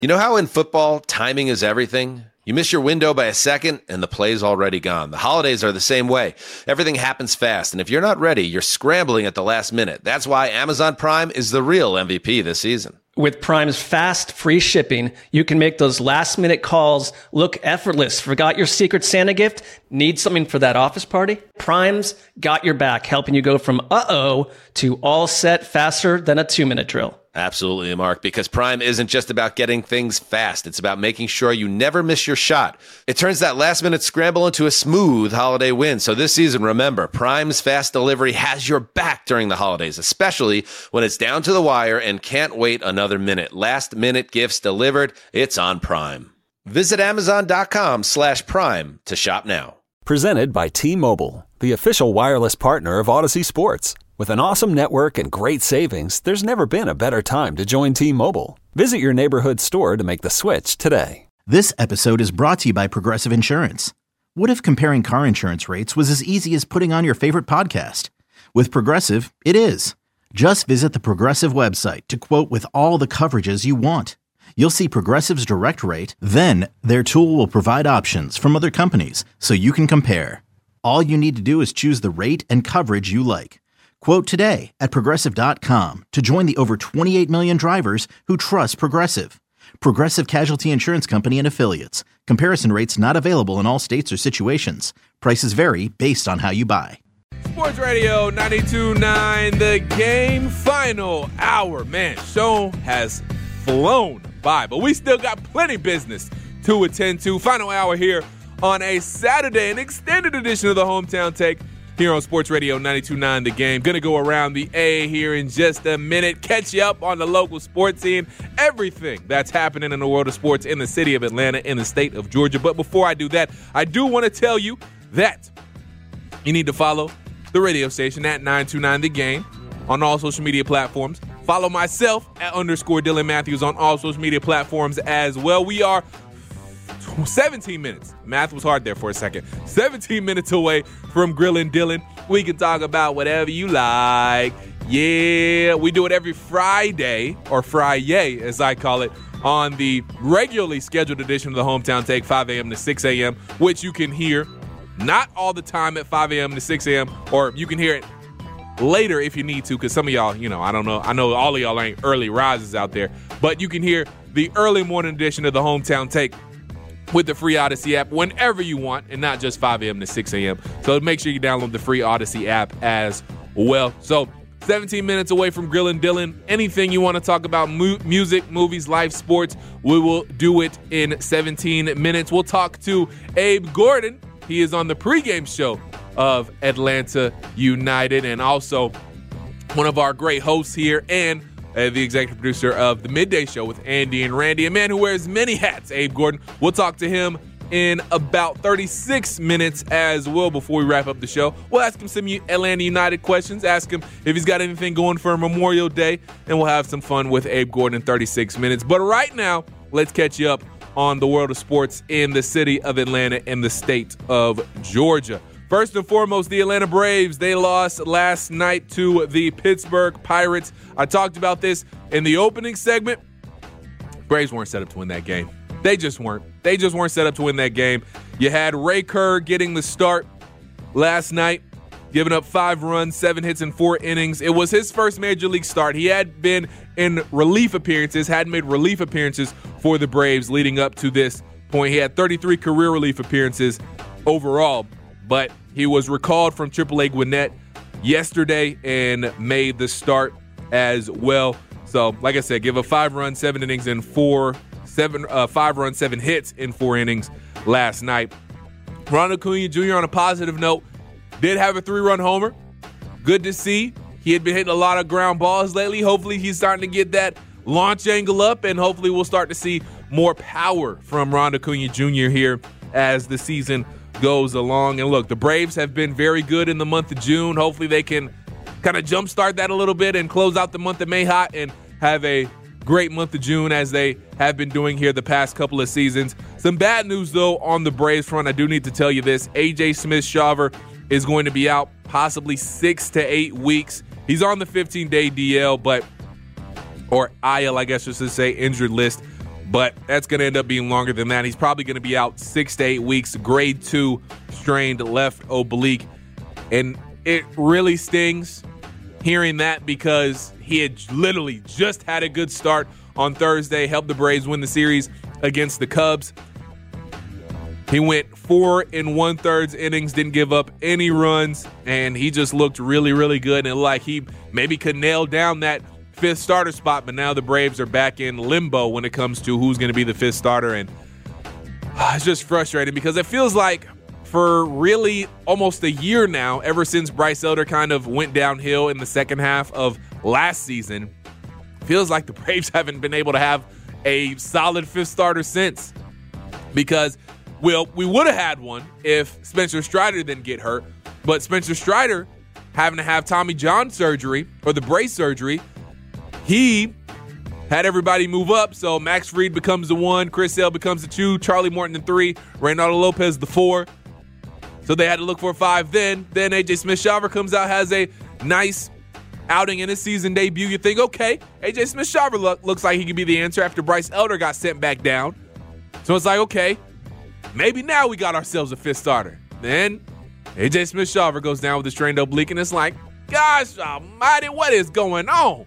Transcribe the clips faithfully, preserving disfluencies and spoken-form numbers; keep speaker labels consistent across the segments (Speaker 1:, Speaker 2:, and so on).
Speaker 1: You know how in football, timing is everything? You miss your window by a second, and the play's already gone. The holidays are the same way. Everything happens fast, and if you're not ready, you're scrambling at the last minute. That's why Amazon Prime is the real M V P this season.
Speaker 2: With Prime's fast, free shipping, you can make those last-minute calls look effortless. Forgot your Secret Santa gift? Need something for that office party? Prime's got your back, helping you go from uh-oh to all set faster than a two-minute drill.
Speaker 1: Absolutely, Mark, because Prime isn't just about getting things fast. It's about making sure you never miss your shot. It turns that last-minute scramble into a smooth holiday win. So this season, remember, Prime's fast delivery has your back during the holidays, especially when it's down to the wire and can't wait another minute. Last-minute gifts delivered, it's on Prime. Visit Amazon.com slash Prime to shop now.
Speaker 3: Presented by T-Mobile, the official wireless partner of Odyssey Sports. With an awesome network and great savings, there's never been a better time to join T-Mobile. Visit your neighborhood store to make the switch today.
Speaker 4: This episode is brought to you by Progressive Insurance. What if comparing car insurance rates was as easy as putting on your favorite podcast? With Progressive, it is. Just visit the Progressive website to quote with all the coverages you want. You'll see Progressive's direct rate, then their tool will provide options from other companies so you can compare. All you need to do is choose the rate and coverage you like. Quote today at Progressive dot com to join the over twenty-eight million drivers who trust Progressive. Progressive Casualty Insurance Company and Affiliates. Comparison rates not available in all states or situations. Prices vary based on how you buy.
Speaker 5: Sports Radio ninety-two point nine, the game final hour. Man, show has flown by, but we still got plenty business to attend to. Final hour here on a Saturday, an extended edition of the Hometown Take. Here on Sports Radio ninety-two point nine, The Game. Going to go around the A here in just a minute. Catch you up on the local sports scene. Everything that's happening in the world of sports in the city of Atlanta, in the state of Georgia. But before I do that, I do want to tell you that you need to follow the radio station at nine two nine The Game on all social media platforms. Follow myself at underscore Dylan Matthews on all social media platforms as well. We are seventeen minutes. Math was hard there for a second. seventeen minutes away from Grillin' Dylan. We can talk about whatever you like. Yeah, we do it every Friday, or Friday as I call it, on the regularly scheduled edition of the Hometown Take, five a.m. to six a.m., which you can hear not all the time at five a.m. to six a.m., or you can hear it later if you need to, because some of y'all, you know, I don't know. I know all of y'all ain't early risers out there, but you can hear the early morning edition of the Hometown Take with the free Odyssey app whenever you want, and not just five a.m. to six a.m. So make sure you download the free Odyssey app as well. So seventeen minutes away from Grillin' Dylan. Anything you want to talk about, mu- music, movies, life, sports, we will do it in seventeen minutes. We'll talk to Abe Gordon. He is on the pregame show of Atlanta United, and also one of our great hosts here, and Uh, the executive producer of the Midday Show with Andy and Randy, a man who wears many hats, Abe Gordon. We'll talk to him in about thirty-six minutes as well before we wrap up the show. We'll ask him some Atlanta United questions, ask him if he's got anything going for Memorial Day, and we'll have some fun with Abe Gordon in thirty-six minutes. But right now, let's catch you up on the world of sports in the city of Atlanta and the state of Georgia. First and foremost, the Atlanta Braves, they lost last night to the Pittsburgh Pirates. I talked about this in the opening segment. Braves weren't set up to win that game. They just weren't. They just weren't set up to win that game. You had Ray Kerr getting the start last night, giving up five runs, seven hits in four innings. It was his first major league start. He had been in relief appearances, had made relief appearances for the Braves leading up to this point. He had thirty-three career relief appearances overall, but he was recalled from triple A Gwinnett yesterday and made the start as well. So, like I said, give a five-run, seven innings in four, seven, uh, five-run, seven hits in four innings last night. Ronald Acuna Junior, on a positive note, did have a three-run homer. Good to see. He had been hitting a lot of ground balls lately. Hopefully he's starting to get that launch angle up, and hopefully we'll start to see more power from Ronald Acuna Junior here as the season goes along. And look, the Braves have been very good in the month of June. Hopefully they can kind of jumpstart that a little bit and close out the month of May hot and have a great month of June as they have been doing here the past couple of seasons. Some bad news, though, on the Braves front. I do need to tell you this. A J Smith-Shawver is going to be out possibly six to eight weeks. He's on the fifteen-day D L, but or I L, I guess I should say, injured list. but that's going to end up being longer than that. He's probably going to be out six to eight weeks, grade two strained left oblique. And it really stings hearing that because he had literally just had a good start on Thursday, helped the Braves win the series against the Cubs. He went four and one thirds innings, didn't give up any runs, and he just looked really, really good. And like he maybe could nail down that fifth starter spot, but now the Braves are back in limbo when it comes to who's going to be the fifth starter. And uh, it's just frustrating because it feels like for really almost a year now, ever since Bryce Elder kind of went downhill in the second half of last season, feels like the Braves haven't been able to have a solid fifth starter since. Because, well, we would have had one if Spencer Strider didn't get hurt, but Spencer Strider having to have Tommy John surgery or the brace surgery, he had everybody move up, so Max Fried becomes the one, Chris Sale becomes the two, Charlie Morton the three, Reynaldo Lopez the four. So they had to look for a five then. Then A J Smith-Shawver comes out, has a nice outing in his season debut. You think, okay, A J Smith-Shawver look, looks like he could be the answer after Bryce Elder got sent back down. So it's like, okay, maybe now we got ourselves a fifth starter. Then A J Smith-Shawver goes down with a strained oblique, and it's like, gosh almighty, what is going on?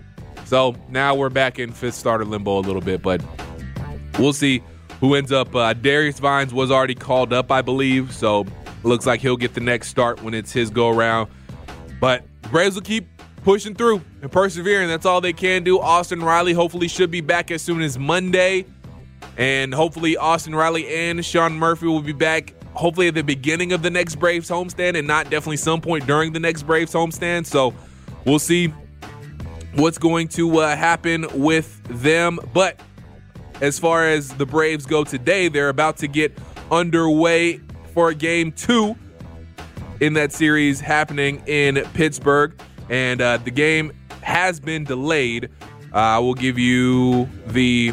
Speaker 5: So now we're back in fifth starter limbo a little bit, but we'll see who ends up. Uh, Darius Vines was already called up, I believe, so looks like he'll get the next start when it's his go-around. But the Braves will keep pushing through and persevering. That's all they can do. Austin Riley hopefully should be back as soon as Monday. And hopefully Austin Riley and Sean Murphy will be back hopefully at the beginning of the next Braves homestand and not definitely some point during the next Braves homestand. So we'll see what's going to uh, happen with them. But as far as the Braves go today, they're about to get underway for game two in that series happening in Pittsburgh. And uh, the game has been delayed. I uh, will give you the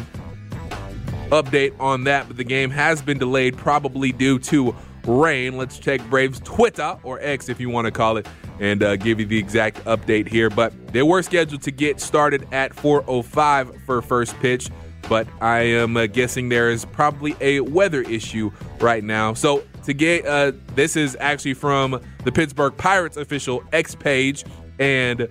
Speaker 5: update on that, but the game has been delayed probably due to rain. Let's check Braves Twitter, or X if you want to call it, and uh, give you the exact update here. But they were scheduled to get started at four oh five for first pitch, but I am uh, guessing there is probably a weather issue right now. So to get uh, this is actually from the Pittsburgh Pirates official X page, and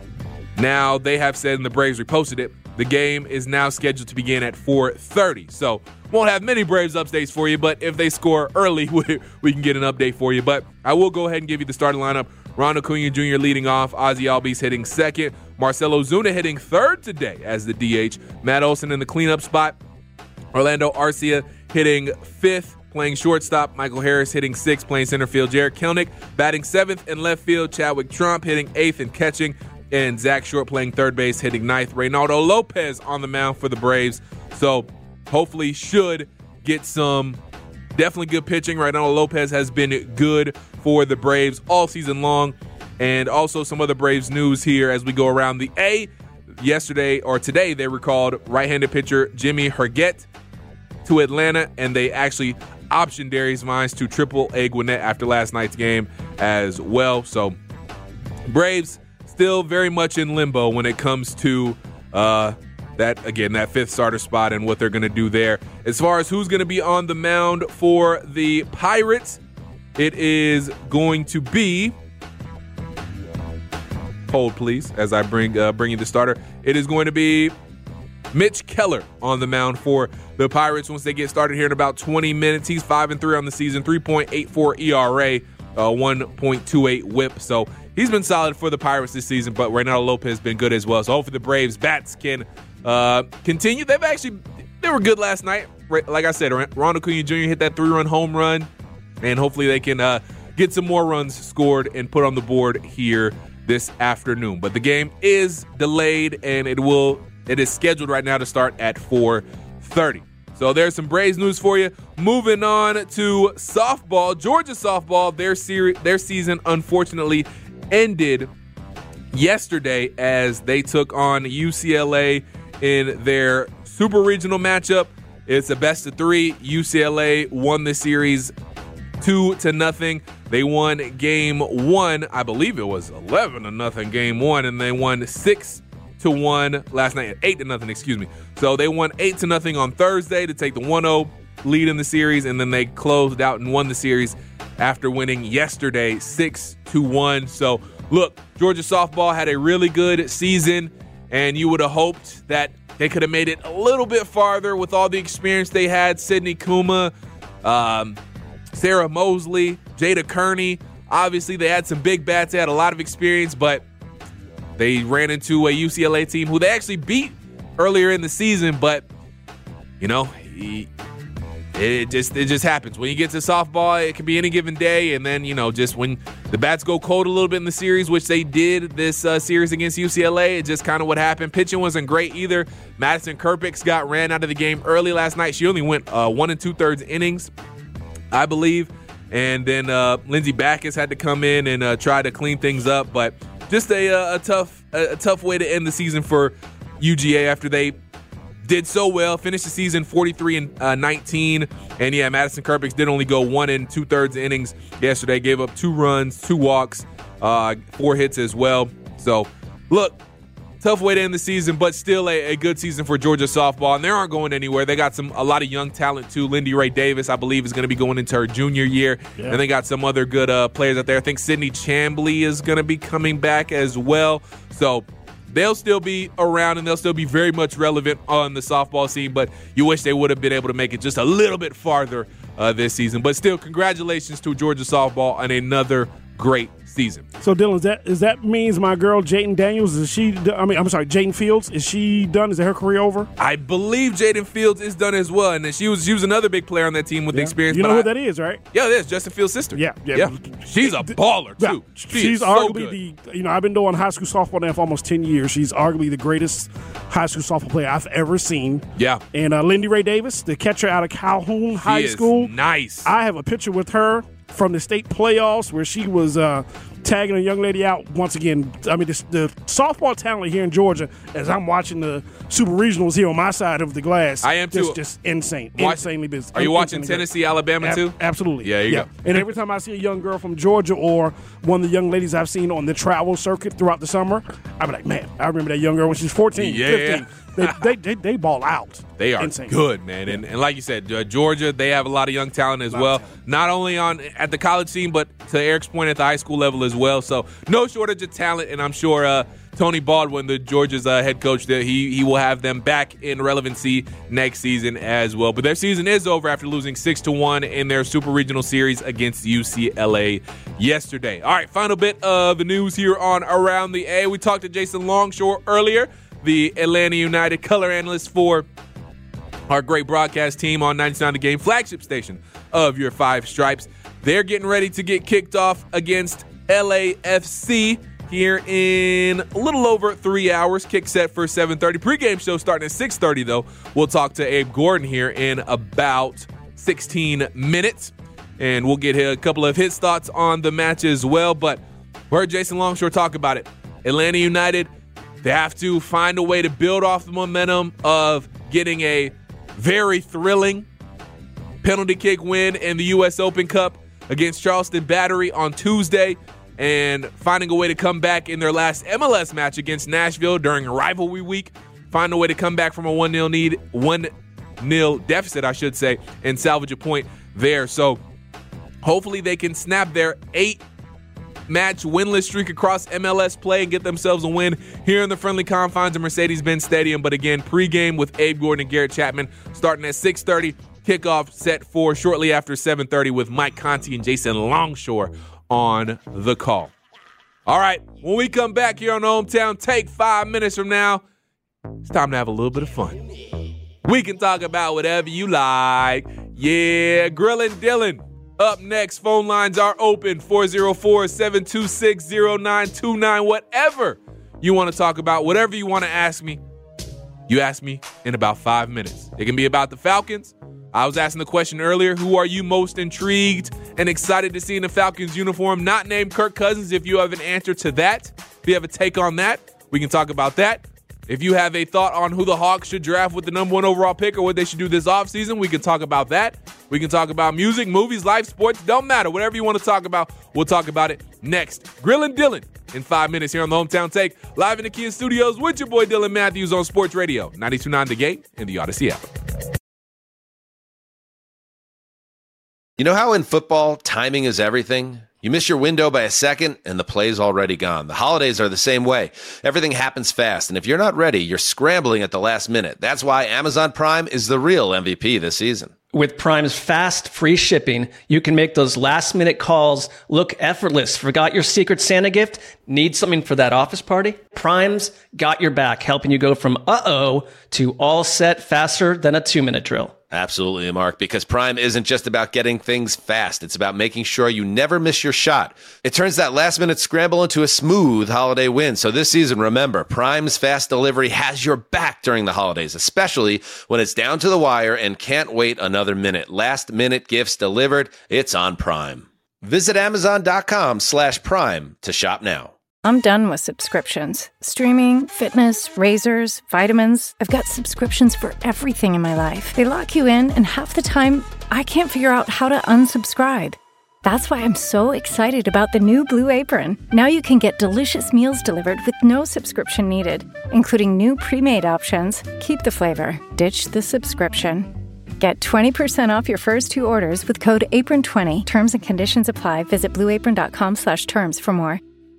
Speaker 5: now they have said, and the Braves reposted it, the game is now scheduled to begin at four thirty. So won't have many Braves updates for you, but if they score early, we, we can get an update for you. But I will go ahead and give you the starting lineup. Ronald Acuna Junior leading off, Ozzie Albies hitting second, Marcell Ozuna hitting third today as the D H, Matt Olson in the cleanup spot, Orlando Arcia hitting fifth, playing shortstop, Michael Harris hitting sixth, playing center field, Jarred Kelenic batting seventh in left field, Chadwick Trump hitting eighth and catching, and Zach Short playing third base, hitting ninth. Reynaldo Lopez on the mound for the Braves. So hopefully should get some definitely good pitching. Reynaldo Lopez has been good for the Braves all season long. And also some other Braves news here as we go around the A. Yesterday or today they recalled right-handed pitcher Jimmy Herget to Atlanta, and they actually optioned Darius Vines to triple A Gwinnett after last night's game as well. So Braves still very much in limbo when it comes to uh, that, again, that fifth starter spot and what they're going to do there. As far as who's going to be on the mound for the Pirates, it is going to be, hold please, as I bring uh, bring you the starter. It is going to be Mitch Keller on the mound for the Pirates once they get started here in about twenty minutes. He's five and three on the season, three point eight four E R A, uh, one point two eight whip. So he's been solid for the Pirates this season, but Reynaldo Lopez has been good as well. So hopefully the Braves bats can uh, continue. They've actually, they were good last night. Like I said, Ronald Acuna Junior hit that three-run home run, and hopefully they can uh, get some more runs scored and put on the board here this afternoon. But the game is delayed, and it will it is scheduled right now to start at four thirty. So there's some Braves news for you. Moving on to softball. Georgia softball, their series, their season unfortunately ended yesterday as they took on U C L A in their super regional matchup. It's a best of three. U C L A won the series two to nothing. They won game one. I believe it was eleven to nothing game one, and they won six to one last night. eight to nothing, excuse me. So they won eight to nothing on Thursday to take the one oh lead in the series, and then they closed out and won the series after winning yesterday six to one. So, look, Georgia softball had a really good season, and you would have hoped that they could have made it a little bit farther with all the experience they had. Sydney Kuma, um, Sarah Mosley, Jada Kearney. Obviously, they had some big bats. They had a lot of experience, but they ran into a U C L A team who they actually beat earlier in the season, but, you know, he, It just it just happens. When you get to softball, it can be any given day, and then, you know, just when the bats go cold a little bit in the series, which they did this uh, series against U C L A, it just kind of what happened. Pitching wasn't great either. Madison Kerpix got ran out of the game early last night. She only went uh, one and two-thirds innings, I believe, and then uh, Lindsey Backus had to come in and uh, try to clean things up, but just a, a, a tough a, a tough way to end the season for U G A after they did so well, finished the season forty-three and nineteen, and yeah, Madison Kerpix did only go one and two thirds innings yesterday. Gave up two runs, two walks, uh, four hits as well. So, look, tough way to end the season, but still a, a good season for Georgia softball, and they aren't going anywhere. They got some a lot of young talent too. Lindy Ray Davis, I believe, is going to be going into her junior year, yeah. and they got some other good uh, players out there. I think Sydney Chambly is going to be coming back as well. So, they'll still be around, and they'll still be very much relevant on the softball scene, but you wish they would have been able to make it just a little bit farther uh, this season. But still, congratulations to Georgia softball on another great season.
Speaker 6: So, Dylan, is that, is that means my girl Jaden Daniels, is she, I mean, I'm sorry, Jaden Fields, is she done? Is her career over?
Speaker 5: I believe Jaden Fields is done as well, and then she was she was another big player on that team with
Speaker 6: yeah.
Speaker 5: the experience.
Speaker 6: You know
Speaker 5: I,
Speaker 6: who that is, right?
Speaker 5: Yeah, it is. Justin Fields' sister.
Speaker 6: Yeah. Yeah.
Speaker 5: yeah. She's a baller, too.
Speaker 6: Yeah.
Speaker 5: She
Speaker 6: She's
Speaker 5: so
Speaker 6: arguably the, you know, I've been doing high school softball now for almost ten years. She's arguably the greatest high school softball player I've ever seen.
Speaker 5: Yeah.
Speaker 6: And uh, Lindy Ray Davis, the catcher out of Calhoun
Speaker 5: she
Speaker 6: High
Speaker 5: is
Speaker 6: School.
Speaker 5: Nice.
Speaker 6: I have a picture with her from the state playoffs where she was uh, tagging a young lady out. Once again, I mean, the, the softball talent here in Georgia, as I'm watching the Super Regionals here on my side of the glass,
Speaker 5: I am too.
Speaker 6: Just, just insane,
Speaker 5: Watch,
Speaker 6: insanely busy.
Speaker 5: Are you watching Tennessee, great. Alabama
Speaker 6: Ab-
Speaker 5: too?
Speaker 6: Absolutely.
Speaker 5: Yeah, you
Speaker 6: yeah.
Speaker 5: go.
Speaker 6: And every time I see a young girl from Georgia or one of the young ladies I've seen on the travel circuit throughout the summer, I be like, man, I remember that young girl when she was fourteen,
Speaker 5: yeah.
Speaker 6: fifteen. They, they, they, they ball out.
Speaker 5: They are
Speaker 6: insane.
Speaker 5: Good, man. And, and like you said, uh, Georgia, they have a lot of young talent as well. Talent. Not only on at the college scene, but to Eric's point, at the high school level as well. So no shortage of talent, and I'm sure uh, Tony Baldwin, the Georgia's uh, head coach, there, he he will have them back in relevancy next season as well. But their season is over after losing six to one in their Super Regional Series against U C L A yesterday. All right, final bit of the news here on Around the A. We talked to Jason Longshore earlier, the Atlanta United color analyst for our great broadcast team on ninety-nine The Game, flagship station of your Five Stripes. They're getting ready to get kicked off against L A F C here in a little over three hours. Kick set for seven thirty. Pre-game show starting at six thirty, though. We'll talk to Abe Gordon here in about sixteen minutes, and we'll get a couple of his thoughts on the match as well. But we heard Jason Longshore talk about it. Atlanta United, they have to find a way to build off the momentum of getting a very thrilling penalty kick win in the U S Open Cup against Charleston Battery on Tuesday, and finding a way to come back in their last M L S match against Nashville during rivalry week, find a way to come back from a one nil need, one nil deficit, I should say, and salvage a point there. So hopefully they can snap their eight match winless streak across M L S play and get themselves a win here in the friendly confines of Mercedes-Benz Stadium. But again, pregame with Abe Gordon and Garrett Chapman starting at six thirty. Kickoff set for shortly after seven thirty with Mike Conti and Jason Longshore on the call. All right, when we come back here on Hometown Take five minutes from now, it's time to have a little bit of fun. We can talk about whatever you like. Yeah, Grillin' Dylan. Up next, phone lines are open, four oh four, seven two six, oh nine two nine. Whatever you want to talk about, whatever you want to ask me, you ask me in about five minutes. It can be about the Falcons. I was asking the question earlier, who are you most intrigued and excited to see in the Falcons uniform? Not named Kirk Cousins. If you have an answer to that, if you have a take on that, we can talk about that. If you have a thought on who the Hawks should draft with the number one overall pick or what they should do this offseason, we can talk about that. We can talk about music, movies, life, sports. Don't matter. Whatever you want to talk about, we'll talk about it next. Grillin' Dylan in five minutes here on the Hometown Take, live in the Kia Studios with your boy Dylan Matthews on Sports Radio, ninety-two point nine The Game and the Odyssey app.
Speaker 1: You know how in football, timing is everything? You miss your window by a second, and the play's already gone. The holidays are the same way. Everything happens fast, and if you're not ready, you're scrambling at the last minute. That's why Amazon Prime is the real M V P this season.
Speaker 2: With Prime's fast, free shipping, you can make those last-minute calls look effortless. Forgot your Secret Santa gift? Need something for that office party? Prime's got your back, helping you go from uh-oh to all set faster than a two-minute drill.
Speaker 1: Absolutely, Mark, because Prime isn't just about getting things fast. It's about making sure you never miss your shot. It turns that last-minute scramble into a smooth holiday win. So this season, remember, Prime's fast delivery has your back during the holidays, especially when it's down to the wire and can't wait another minute. Last-minute gifts delivered. It's on Prime. Visit Amazon.com slash Prime to shop now.
Speaker 7: I'm done with subscriptions. Streaming, fitness, razors, vitamins. I've got subscriptions for everything in my life. They lock you in, and half the time, I can't figure out how to unsubscribe. That's why I'm so excited about the new Blue Apron. Now you can get delicious meals delivered with no subscription needed, including new pre-made options. Keep the flavor, ditch the subscription. Get twenty percent off your first two orders with code apron twenty. Terms and conditions apply. Visit blueapron.com slash terms for more.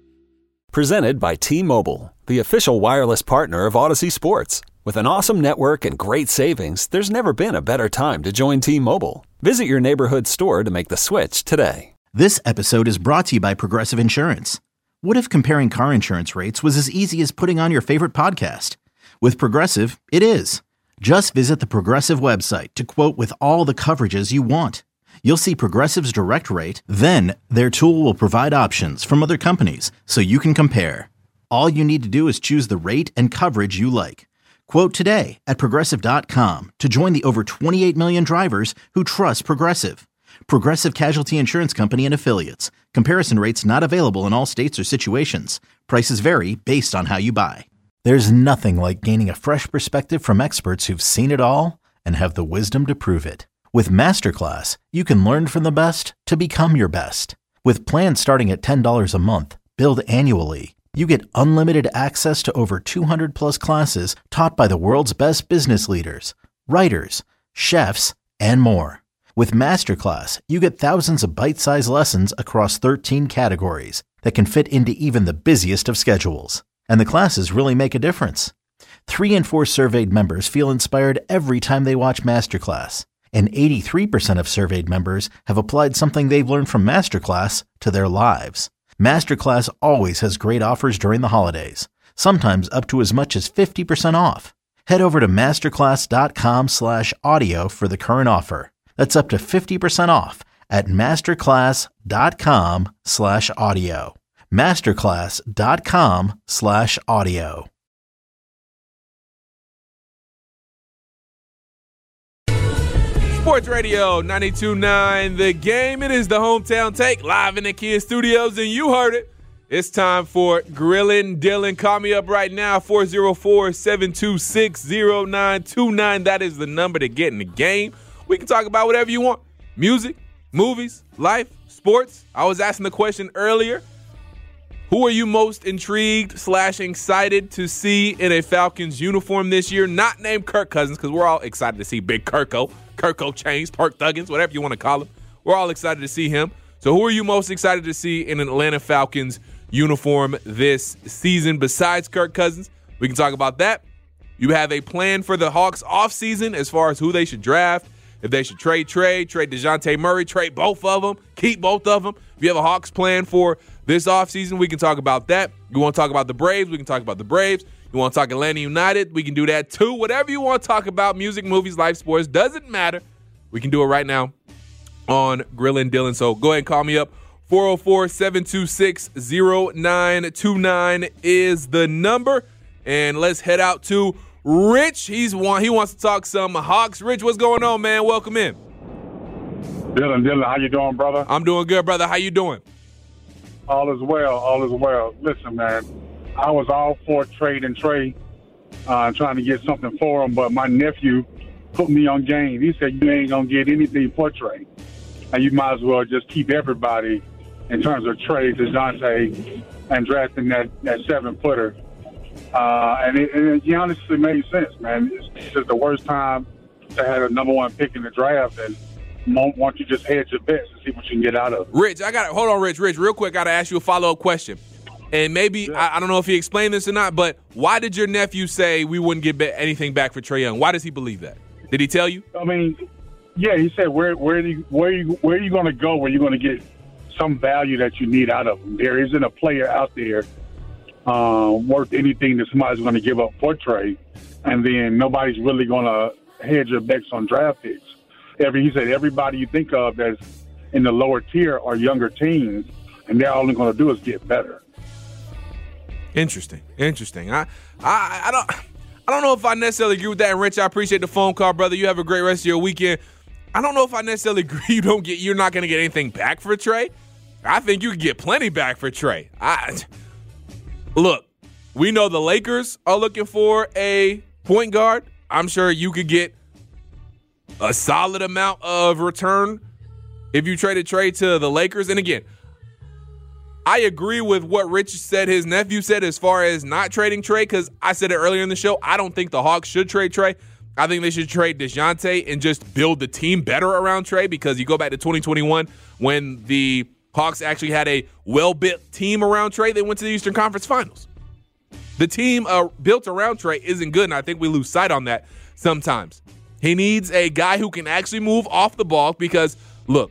Speaker 3: Presented by T-Mobile, the official wireless partner of Odyssey Sports. With an awesome network and great savings, there's never been a better time to join T-Mobile. Visit your neighborhood store to make the switch today.
Speaker 4: This episode is brought to you by Progressive Insurance. What if comparing car insurance rates was as easy as putting on your favorite podcast? With Progressive, it is. Just visit the Progressive website to quote with all the coverages you want. You'll see Progressive's direct rate, then their tool will provide options from other companies so you can compare. All you need to do is choose the rate and coverage you like. Quote today at Progressive dot com to join the over twenty-eight million drivers who trust Progressive. Progressive Casualty Insurance Company and Affiliates. Comparison rates not available in all states or situations. Prices vary based on how you buy. There's nothing like gaining a fresh perspective from experts who've seen it all and have the wisdom to prove it. With Masterclass, you can learn from the best to become your best. With plans starting at ten dollars a month, billed annually, you get unlimited access to over two hundred plus classes taught by the world's best business leaders, writers, chefs, and more. With Masterclass, you get thousands of bite-sized lessons across thirteen categories that can fit into even the busiest of schedules. And the classes really make a difference. Three in four surveyed members feel inspired every time they watch Masterclass. And eighty-three percent of surveyed members have applied something they've learned from Masterclass to their lives. Masterclass always has great offers during the holidays, sometimes up to as much as fifty percent off. Head over to masterclass.com slash audio for the current offer. That's up to fifty percent off at masterclass.com slash audio. masterclass.com slash audio.
Speaker 5: Sports Radio ninety-two point nine The Game. It is the Hometown Take live in the Kia Studios, and you heard it. It's time for Grillin' Dylan. Call me up right now, four oh four, seven two six, oh nine two nine. That is the number to get in the game. We can talk about whatever you want. Music, movies, life, sports. I was asking the question earlier. Who are you most intrigued slash excited to see in a Falcons uniform this year? Not named Kirk Cousins, because we're all excited to see Big Kirko. Kirko Chains, Perk Thuggins, whatever you want to call him. We're all excited to see him. So who are you most excited to see in an Atlanta Falcons uniform this season besides Kirk Cousins? We can talk about that. You have a plan for the Hawks offseason as far as who they should draft, if they should trade, trade, trade DeJounte Murray, trade both of them, keep both of them. If you have a Hawks plan for this offseason, we can talk about that. You want to talk about the Braves, we can talk about the Braves. You want to talk Atlanta United, we can do that too. Whatever you want to talk about, music, movies, life, sports, doesn't matter. We can do it right now on Grillin' Dylan. So go ahead and call me up. four oh four, seven two six, oh nine two nine is the number. And let's head out to Rich. He's one, he wants to talk some Hawks. Rich, what's going on, man? Welcome in.
Speaker 8: Dylan, Dylan, how you doing, brother?
Speaker 5: I'm doing good, brother. How you doing?
Speaker 8: All is well, all is well. Listen, man, I was all for trade and trade, uh, trying to get something for him, but my nephew put me on game. He said, you ain't going to get anything for trade, and you might as well just keep everybody in terms of trades, DeJounte and drafting that, that seven-footer. Uh, and, it, and it honestly made sense, man. It's, it's just the worst time to have a number one pick in the draft, and why don't you just hedge your bets and see what you can get out of it.
Speaker 5: Rich, I got to – hold on, Rich. Rich, real quick, I got to ask you a follow-up question. And maybe – I, I don't know if he explained this or not, but why did your nephew say we wouldn't get anything back for Trae Young? Why does he believe that? Did he tell you?
Speaker 8: I mean, yeah, he said where where are you, where are you, where are you going to go where you're going to get some value that you need out of him? There isn't a player out there uh, worth anything that somebody's going to give up for Trae, and then nobody's really going to hedge your bets on draft picks. Every he said everybody you think of that's in the lower tier are younger teams, and they're only going to do is get better.
Speaker 5: Interesting, interesting. I, I, I don't, I don't know if I necessarily agree with that. And Rich, I appreciate the phone call, brother. You have a great rest of your weekend. I don't know if I necessarily agree. You don't get, you're not going to get anything back for Trae. I think you can get plenty back for Trae. I look, we know the Lakers are looking for a point guard. I'm sure you could get a solid amount of return if you traded Trae to the Lakers. And again, I agree with what Rich said, his nephew said, as far as not trading Trae, because I said it earlier in the show. I don't think the Hawks should trade Trae. I think they should trade DeJounte and just build the team better around Trae, because you go back to twenty twenty-one when the Hawks actually had a well-built team around Trae. They went to the Eastern Conference Finals. The team uh, built around Trae isn't good, and I think we lose sight on that sometimes. He needs a guy who can actually move off the ball, because, look,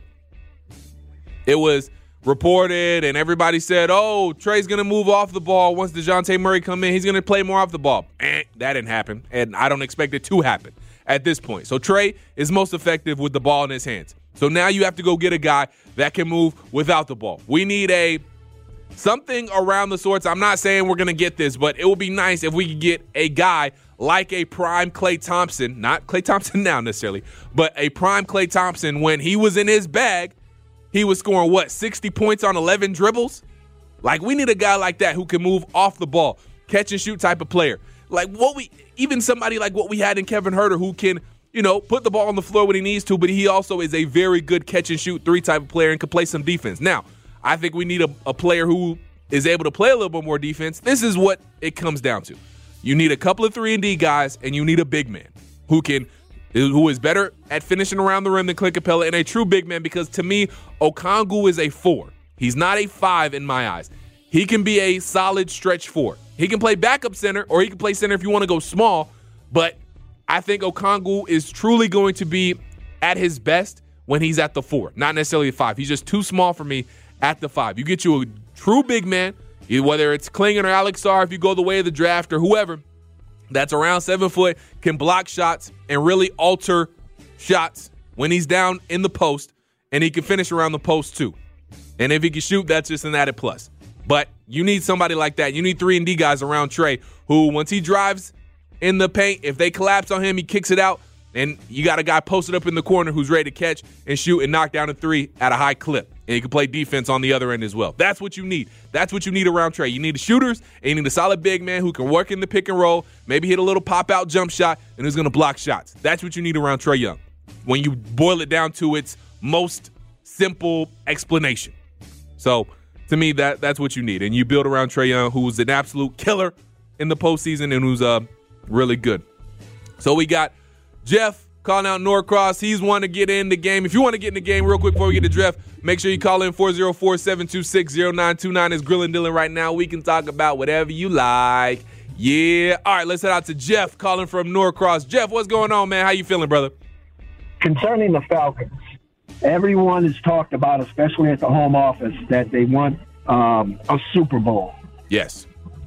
Speaker 5: it was reported and everybody said, oh, Trae's going to move off the ball once DeJounte Murray come in. He's going to play more off the ball. Eh, that didn't happen, and I don't expect it to happen at this point. So Trae is most effective with the ball in his hands. So now you have to go get a guy that can move without the ball. We need a something around the sorts. I'm not saying we're going to get this, but it would be nice if we could get a guy like a prime Klay Thompson, not Klay Thompson now necessarily, but a prime Klay Thompson. When he was in his bag, he was scoring, what, sixty points on eleven dribbles? Like, we need a guy like that who can move off the ball, catch and shoot type of player. Like what we, even somebody like what we had in Kevin Huerter, who can, you know, put the ball on the floor when he needs to, but he also is a very good catch and shoot three type of player and can play some defense. Now, I think we need a, a player who is able to play a little bit more defense. This is what it comes down to. You need a couple of three and D guys, and you need a big man who can, who is better at finishing around the rim than Clint Capella, and a true big man, because to me, Okongwu is a four. He's not a five in my eyes. He can be a solid stretch four. He can play backup center, or he can play center if you want to go small, but I think Okongwu is truly going to be at his best when he's at the four, not necessarily a five. He's just too small for me at the five. You get you a true big man, whether it's Klingon or Alex Sarr, if you go the way of the draft, or whoever that's around seven foot, can block shots and really alter shots when he's down in the post, and he can finish around the post too. And if he can shoot, that's just an added plus. But you need somebody like that. You need three and D guys around Trae who, once he drives in the paint, if they collapse on him, he kicks it out, and you got a guy posted up in the corner who's ready to catch and shoot and knock down a three at a high clip. And he can play defense on the other end as well. That's what you need. That's what you need around Trae. You need the shooters, and you need a solid big man who can work in the pick and roll, maybe hit a little pop-out jump shot, and who's going to block shots. That's what you need around Trae Young when you boil it down to its most simple explanation. So, to me, that that's what you need. And you build around Trae Young, who's an absolute killer in the postseason and who's uh, really good. So we got Jeff calling out Norcross. He's wanting to get in the game. If you want to get in the game real quick before we get to Jeff, make sure you call in four oh four, seven two six, oh nine two nine. It's Grilling Dylan right now. We can talk about whatever you like. Yeah. All right, let's head out to Jeff calling from Norcross. Jeff, what's going on, man? How you feeling, brother?
Speaker 9: Concerning the Falcons, everyone has talked about, especially at the home office, that they want um, a Super Bowl.
Speaker 5: Yes.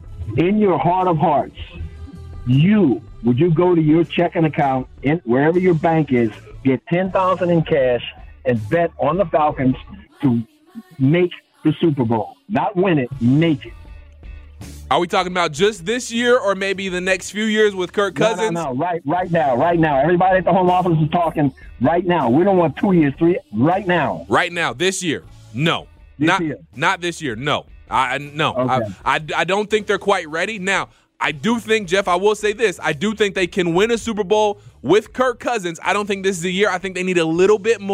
Speaker 9: In your heart of hearts, you would you go to your checking account, in wherever your bank is, get ten thousand dollars in cash, and bet on the Falcons to make the Super Bowl? Not win it, make it.
Speaker 5: Are we talking about just this year, or maybe the next few years with Kirk Cousins?
Speaker 9: No, no, no. Right, right now, right now. Everybody at the home office is talking right now. We don't want two years, three. Right now.
Speaker 5: Right now, this year, no.
Speaker 9: This
Speaker 5: not,
Speaker 9: year.
Speaker 5: Not this year, no. I no.
Speaker 9: Okay.
Speaker 5: I, I I don't think they're quite ready now. I do think, Jeff, I will say this. I do think they can win a Super Bowl with Kirk Cousins. I don't think this is the year. I think they need a little bit more.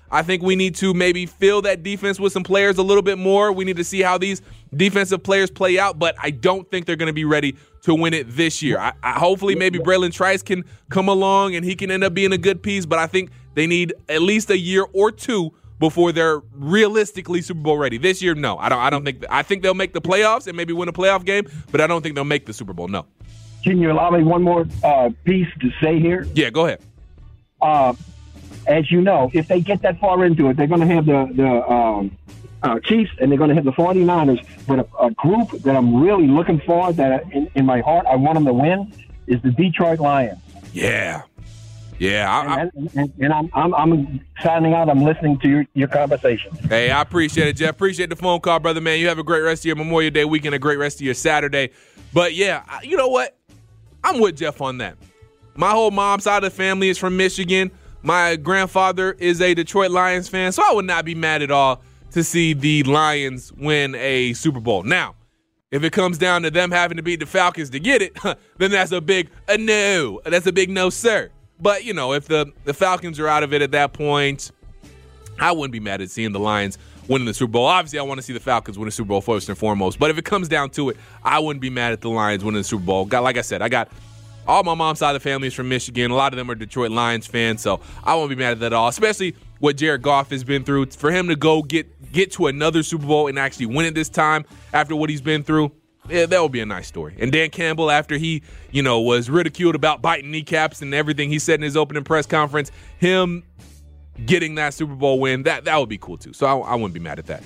Speaker 5: I think we need to maybe fill that defense with some players a little bit more. We need to see how these defensive players play out, but I don't think they're going to be ready to win it this year. I, I hopefully maybe Braylon Trice can come along and he can end up being a good piece, but I think they need at least a year or two before they're realistically Super Bowl ready. This year, no. I don't I don't think I think they'll make the playoffs and maybe win a playoff game, but I don't think they'll make the Super Bowl. No.
Speaker 9: Can you allow me one more uh, piece to say here?
Speaker 5: Yeah, go ahead.
Speaker 9: Uh, as you know, if they get that far into it, they're going to have the, the um, uh, Chiefs and they're going to have the 49ers. But a, a group that I'm really looking for, that in, in my heart I want them to win, is the Detroit Lions.
Speaker 5: Yeah. Yeah. I,
Speaker 9: and, and, and, and I'm, I'm I'm signing out. I'm listening to your, your conversation.
Speaker 5: Hey, I appreciate it, Jeff. Appreciate the phone call, brother, man. You have a great rest of your Memorial Day weekend, a great rest of your Saturday. But, yeah, you know what? I'm with Jeff on that. My whole mom's side of the family is from Michigan. My grandfather is a Detroit Lions fan, so I would not be mad at all to see the Lions win a Super Bowl. Now, if it comes down to them having to beat the Falcons to get it, then that's a big uh, no. That's a big no, sir. But, you know, if the, the Falcons are out of it at that point, I wouldn't be mad at seeing the Lions winning the Super Bowl. Obviously, I want to see the Falcons win the Super Bowl first and foremost. But if it comes down to it, I wouldn't be mad at the Lions winning the Super Bowl. Got, like I said, I got all my mom's side of the family is from Michigan. A lot of them are Detroit Lions fans, so I won't be mad at that at all, especially what Jared Goff has been through. For him to go get, get to another Super Bowl and actually win it this time after what he's been through, yeah, that would be a nice story. And Dan Campbell, after he, you know, was ridiculed about biting kneecaps and everything he said in his opening press conference, him getting that Super Bowl win, that, that would be cool too. So I, I wouldn't be mad at that.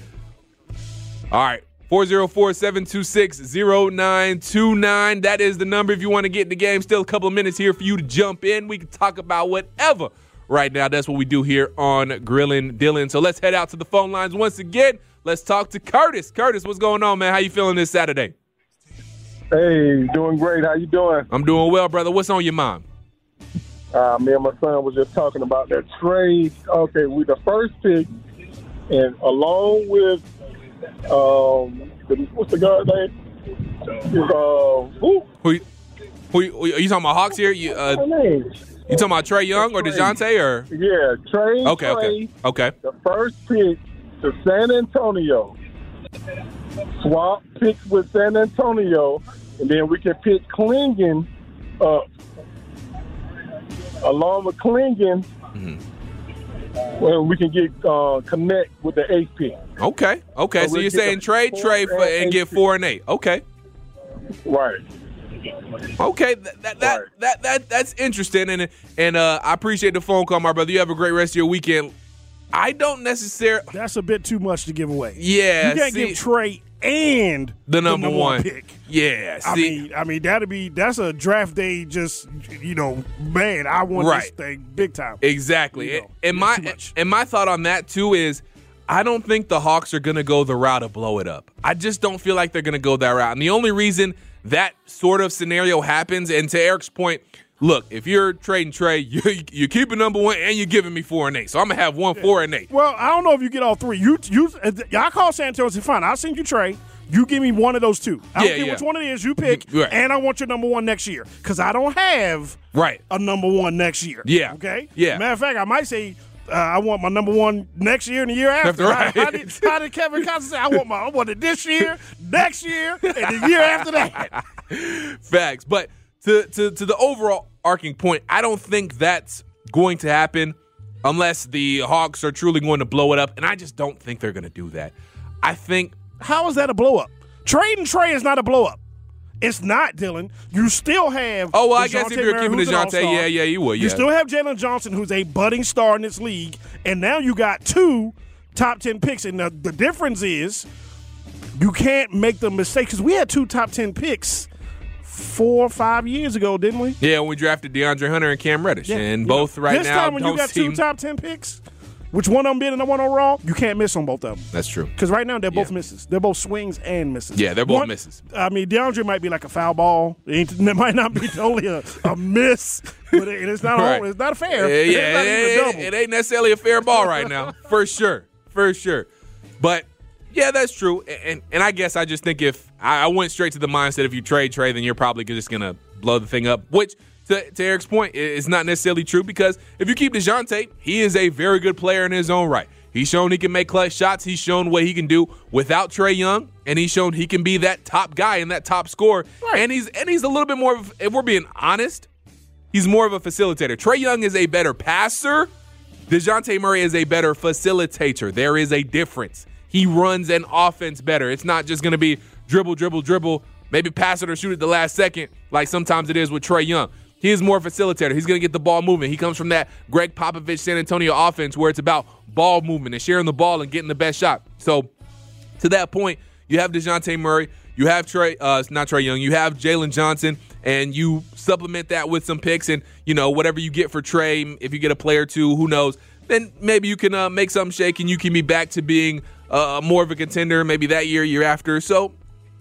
Speaker 5: All right. four oh four, seven two six, oh nine two nine. That is the number if you want to get in the game. Still a couple of minutes here for you to jump in. We can talk about whatever right now. That's what we do here on Grillin' Dylan. So let's head out to the phone lines once again. Let's talk to Curtis. Curtis, what's going on, man? How you feeling this Saturday?
Speaker 10: Hey, doing great. How you doing?
Speaker 5: I'm doing well, brother. What's on your mind?
Speaker 10: Uh, me and my son was just talking about that trade. Okay, with the first pick, and along with um, the, what's the guy's name? Uh, who?
Speaker 5: Who? Who? Who are you talking about? Hawks here? You, uh, you talking about Trey Young or DeJounte or?
Speaker 10: Yeah, Trey.
Speaker 5: Okay,
Speaker 10: Trey,
Speaker 5: okay, okay.
Speaker 10: The first pick to San Antonio. Swap picks with San Antonio, and then we can pick Klingon up. Along with Klingon, mm-hmm. well, we can get uh, connect with the eighth pick.
Speaker 5: Okay, okay. So, so you're saying trade, trade for, and get four and eight. Okay.
Speaker 10: Right.
Speaker 5: Okay, that that that, right. that, that that's interesting, and and uh, I appreciate the phone call, my brother. You have a great rest of your weekend. I don't necessarily.
Speaker 6: That's a bit too much to give away.
Speaker 5: Yeah,
Speaker 6: you can't
Speaker 5: see,
Speaker 6: give Trey and
Speaker 5: the number,
Speaker 6: the number
Speaker 5: one.
Speaker 6: one pick.
Speaker 5: Yeah, see,
Speaker 6: I mean, I mean that'd be that's a draft day. Just you know, man, I want
Speaker 5: right.
Speaker 6: this thing big time.
Speaker 5: Exactly.
Speaker 6: You know,
Speaker 5: and my and my thought on that too is, I don't think the Hawks are gonna go the route of blow it up. I just don't feel like they're gonna go that route. And the only reason that sort of scenario happens, and to Eric's point, look, if you're trading Trey, you you keep a number one and you're giving me four and eight. So I'm gonna have one, yeah. four and eight.
Speaker 6: Well, I don't know if you get all three. You you I call San Antonio and say, fine, I'll send you Trey. You give me one of those two. I don't
Speaker 5: yeah,
Speaker 6: care
Speaker 5: yeah.
Speaker 6: which one it is you pick,
Speaker 5: right.
Speaker 6: and I want your number one next year because I don't have
Speaker 5: right.
Speaker 6: a number one next year.
Speaker 5: Yeah.
Speaker 6: Okay?
Speaker 5: Yeah.
Speaker 6: Matter of fact, I might say uh, I want my number one next year and the year after.
Speaker 5: Right.
Speaker 6: How, how, did, how did Kevin Costner say I want my I want it this year, next year, and the year after that?
Speaker 5: Facts. But to, to, to the overall arcing point, I don't think that's going to happen unless the Hawks are truly going to blow it up, and I just don't think they're going to do that. I think
Speaker 6: How is that a blow up? Trading Trey is not a blow up. It's not, Dylan. You still have.
Speaker 5: Oh, well, I
Speaker 6: DeJounte
Speaker 5: guess if you're
Speaker 6: Murray,
Speaker 5: keeping DeJounte, yeah, yeah, you would. Yeah.
Speaker 6: You still have Jalen Johnson, who's a budding star in this league, and now you got two top ten picks. And the, the difference is you can't make the mistake because we had two top ten picks four or five years ago, didn't we?
Speaker 5: Yeah, when we drafted DeAndre Hunter and Cam Reddish,
Speaker 6: yeah,
Speaker 5: and both
Speaker 6: know,
Speaker 5: right
Speaker 6: this
Speaker 5: now
Speaker 6: time when
Speaker 5: don't
Speaker 6: you got
Speaker 5: seem...
Speaker 6: two top ten picks, which one of them being and the one overall, you can't miss on both of them.
Speaker 5: That's true.
Speaker 6: Because right now they're both
Speaker 5: yeah.
Speaker 6: misses. They're both swings and misses.
Speaker 5: Yeah, they're both
Speaker 6: one,
Speaker 5: misses.
Speaker 6: I mean, DeAndre might be like a foul ball. It, it might not be totally a, a miss, but it, it's not.
Speaker 5: Right.
Speaker 6: A, it's not fair.
Speaker 5: Yeah,
Speaker 6: it's
Speaker 5: yeah
Speaker 6: not
Speaker 5: it,
Speaker 6: even a double.
Speaker 5: It, it ain't necessarily a fair ball right now, for sure, for sure. But yeah, that's true. And and I guess I just think if I, I went straight to the mindset if you trade Trey, then you're probably just gonna blow the thing up. Which to, to Eric's point, it's not necessarily true because if you keep DeJounte, he is a very good player in his own right. He's shown he can make clutch shots. He's shown what he can do without Trae Young, and he's shown he can be that top guy and that top scorer. Right. And he's and he's a little bit more of, if we're being honest, he's more of a facilitator. Trae Young is a better passer. DeJounte Murray is a better facilitator. There is a difference. He runs an offense better. It's not just going to be dribble, dribble, dribble, maybe pass it or shoot it the last second like sometimes it is with Trae Young. He is more a facilitator. He's going to get the ball moving. He comes from that Greg Popovich San Antonio offense where it's about ball movement and sharing the ball and getting the best shot. So to that point, you have DeJounte Murray, you have Trae, uh, not Trae Young, you have Jalen Johnson, and you supplement that with some picks and, you know, whatever you get for Trae, if you get a player or two, who knows, then maybe you can uh, make something shake and you can be back to being uh, more of a contender maybe that year, year after. So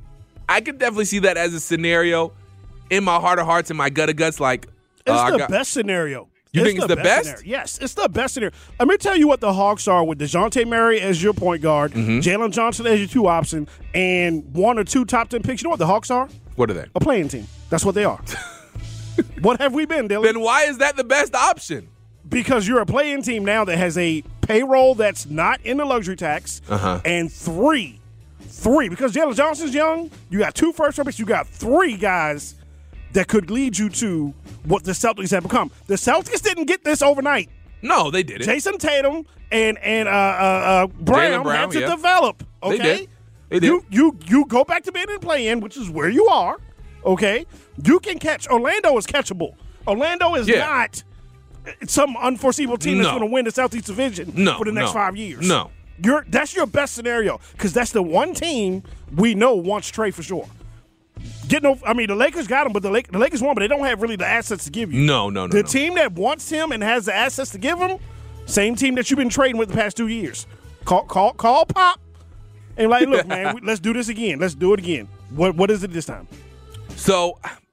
Speaker 5: I could definitely see that as a scenario. In my heart of hearts, in my gut of guts, like
Speaker 6: it's
Speaker 5: uh,
Speaker 6: the
Speaker 5: got,
Speaker 6: best scenario.
Speaker 5: You
Speaker 6: it's
Speaker 5: think it's the, the best?
Speaker 6: best? Yes, it's the best scenario. Let me tell you what the Hawks are with DeJounte Murray as your point guard, mm-hmm. Jalen Johnson as your two option, and one or two top ten picks. You know what the Hawks are?
Speaker 5: What are they?
Speaker 6: A playing team. That's what they are. What have we been, Dylan?
Speaker 5: Then why is that the best option?
Speaker 6: Because you're a playing team now that has a payroll that's not in the luxury tax,
Speaker 5: uh-huh.
Speaker 6: and three, three. Because Jalen Johnson's young, you got two first round picks, you got three guys that could lead you to what the Celtics have become. The Celtics didn't get this overnight.
Speaker 5: No, they didn't.
Speaker 6: Jason Tatum and and uh, uh, uh, Brown,
Speaker 5: Brown
Speaker 6: had to
Speaker 5: yeah.
Speaker 6: develop. Okay,
Speaker 5: they did. They did.
Speaker 6: You you you go back to being in play-in, which is where you are. Okay, you can catch. Orlando is catchable. Orlando is
Speaker 5: yeah.
Speaker 6: not some unforeseeable team
Speaker 5: no.
Speaker 6: that's going to win the Southeast Division
Speaker 5: no,
Speaker 6: for the next
Speaker 5: no,
Speaker 6: five years.
Speaker 5: No,
Speaker 6: you're that's your best scenario because that's the one team we know wants Trae for sure. Get no, I mean, the Lakers got him, but the, Lake, the Lakers won, but they don't have really the assets to give you.
Speaker 5: No, no, no.
Speaker 6: The
Speaker 5: no.
Speaker 6: team that wants him and has the assets to give him, same team that you've been trading with the past two years. Call, call, call Pop, and like, look, man, we, let's do this again. Let's do it again. What, what is it this time?
Speaker 5: So,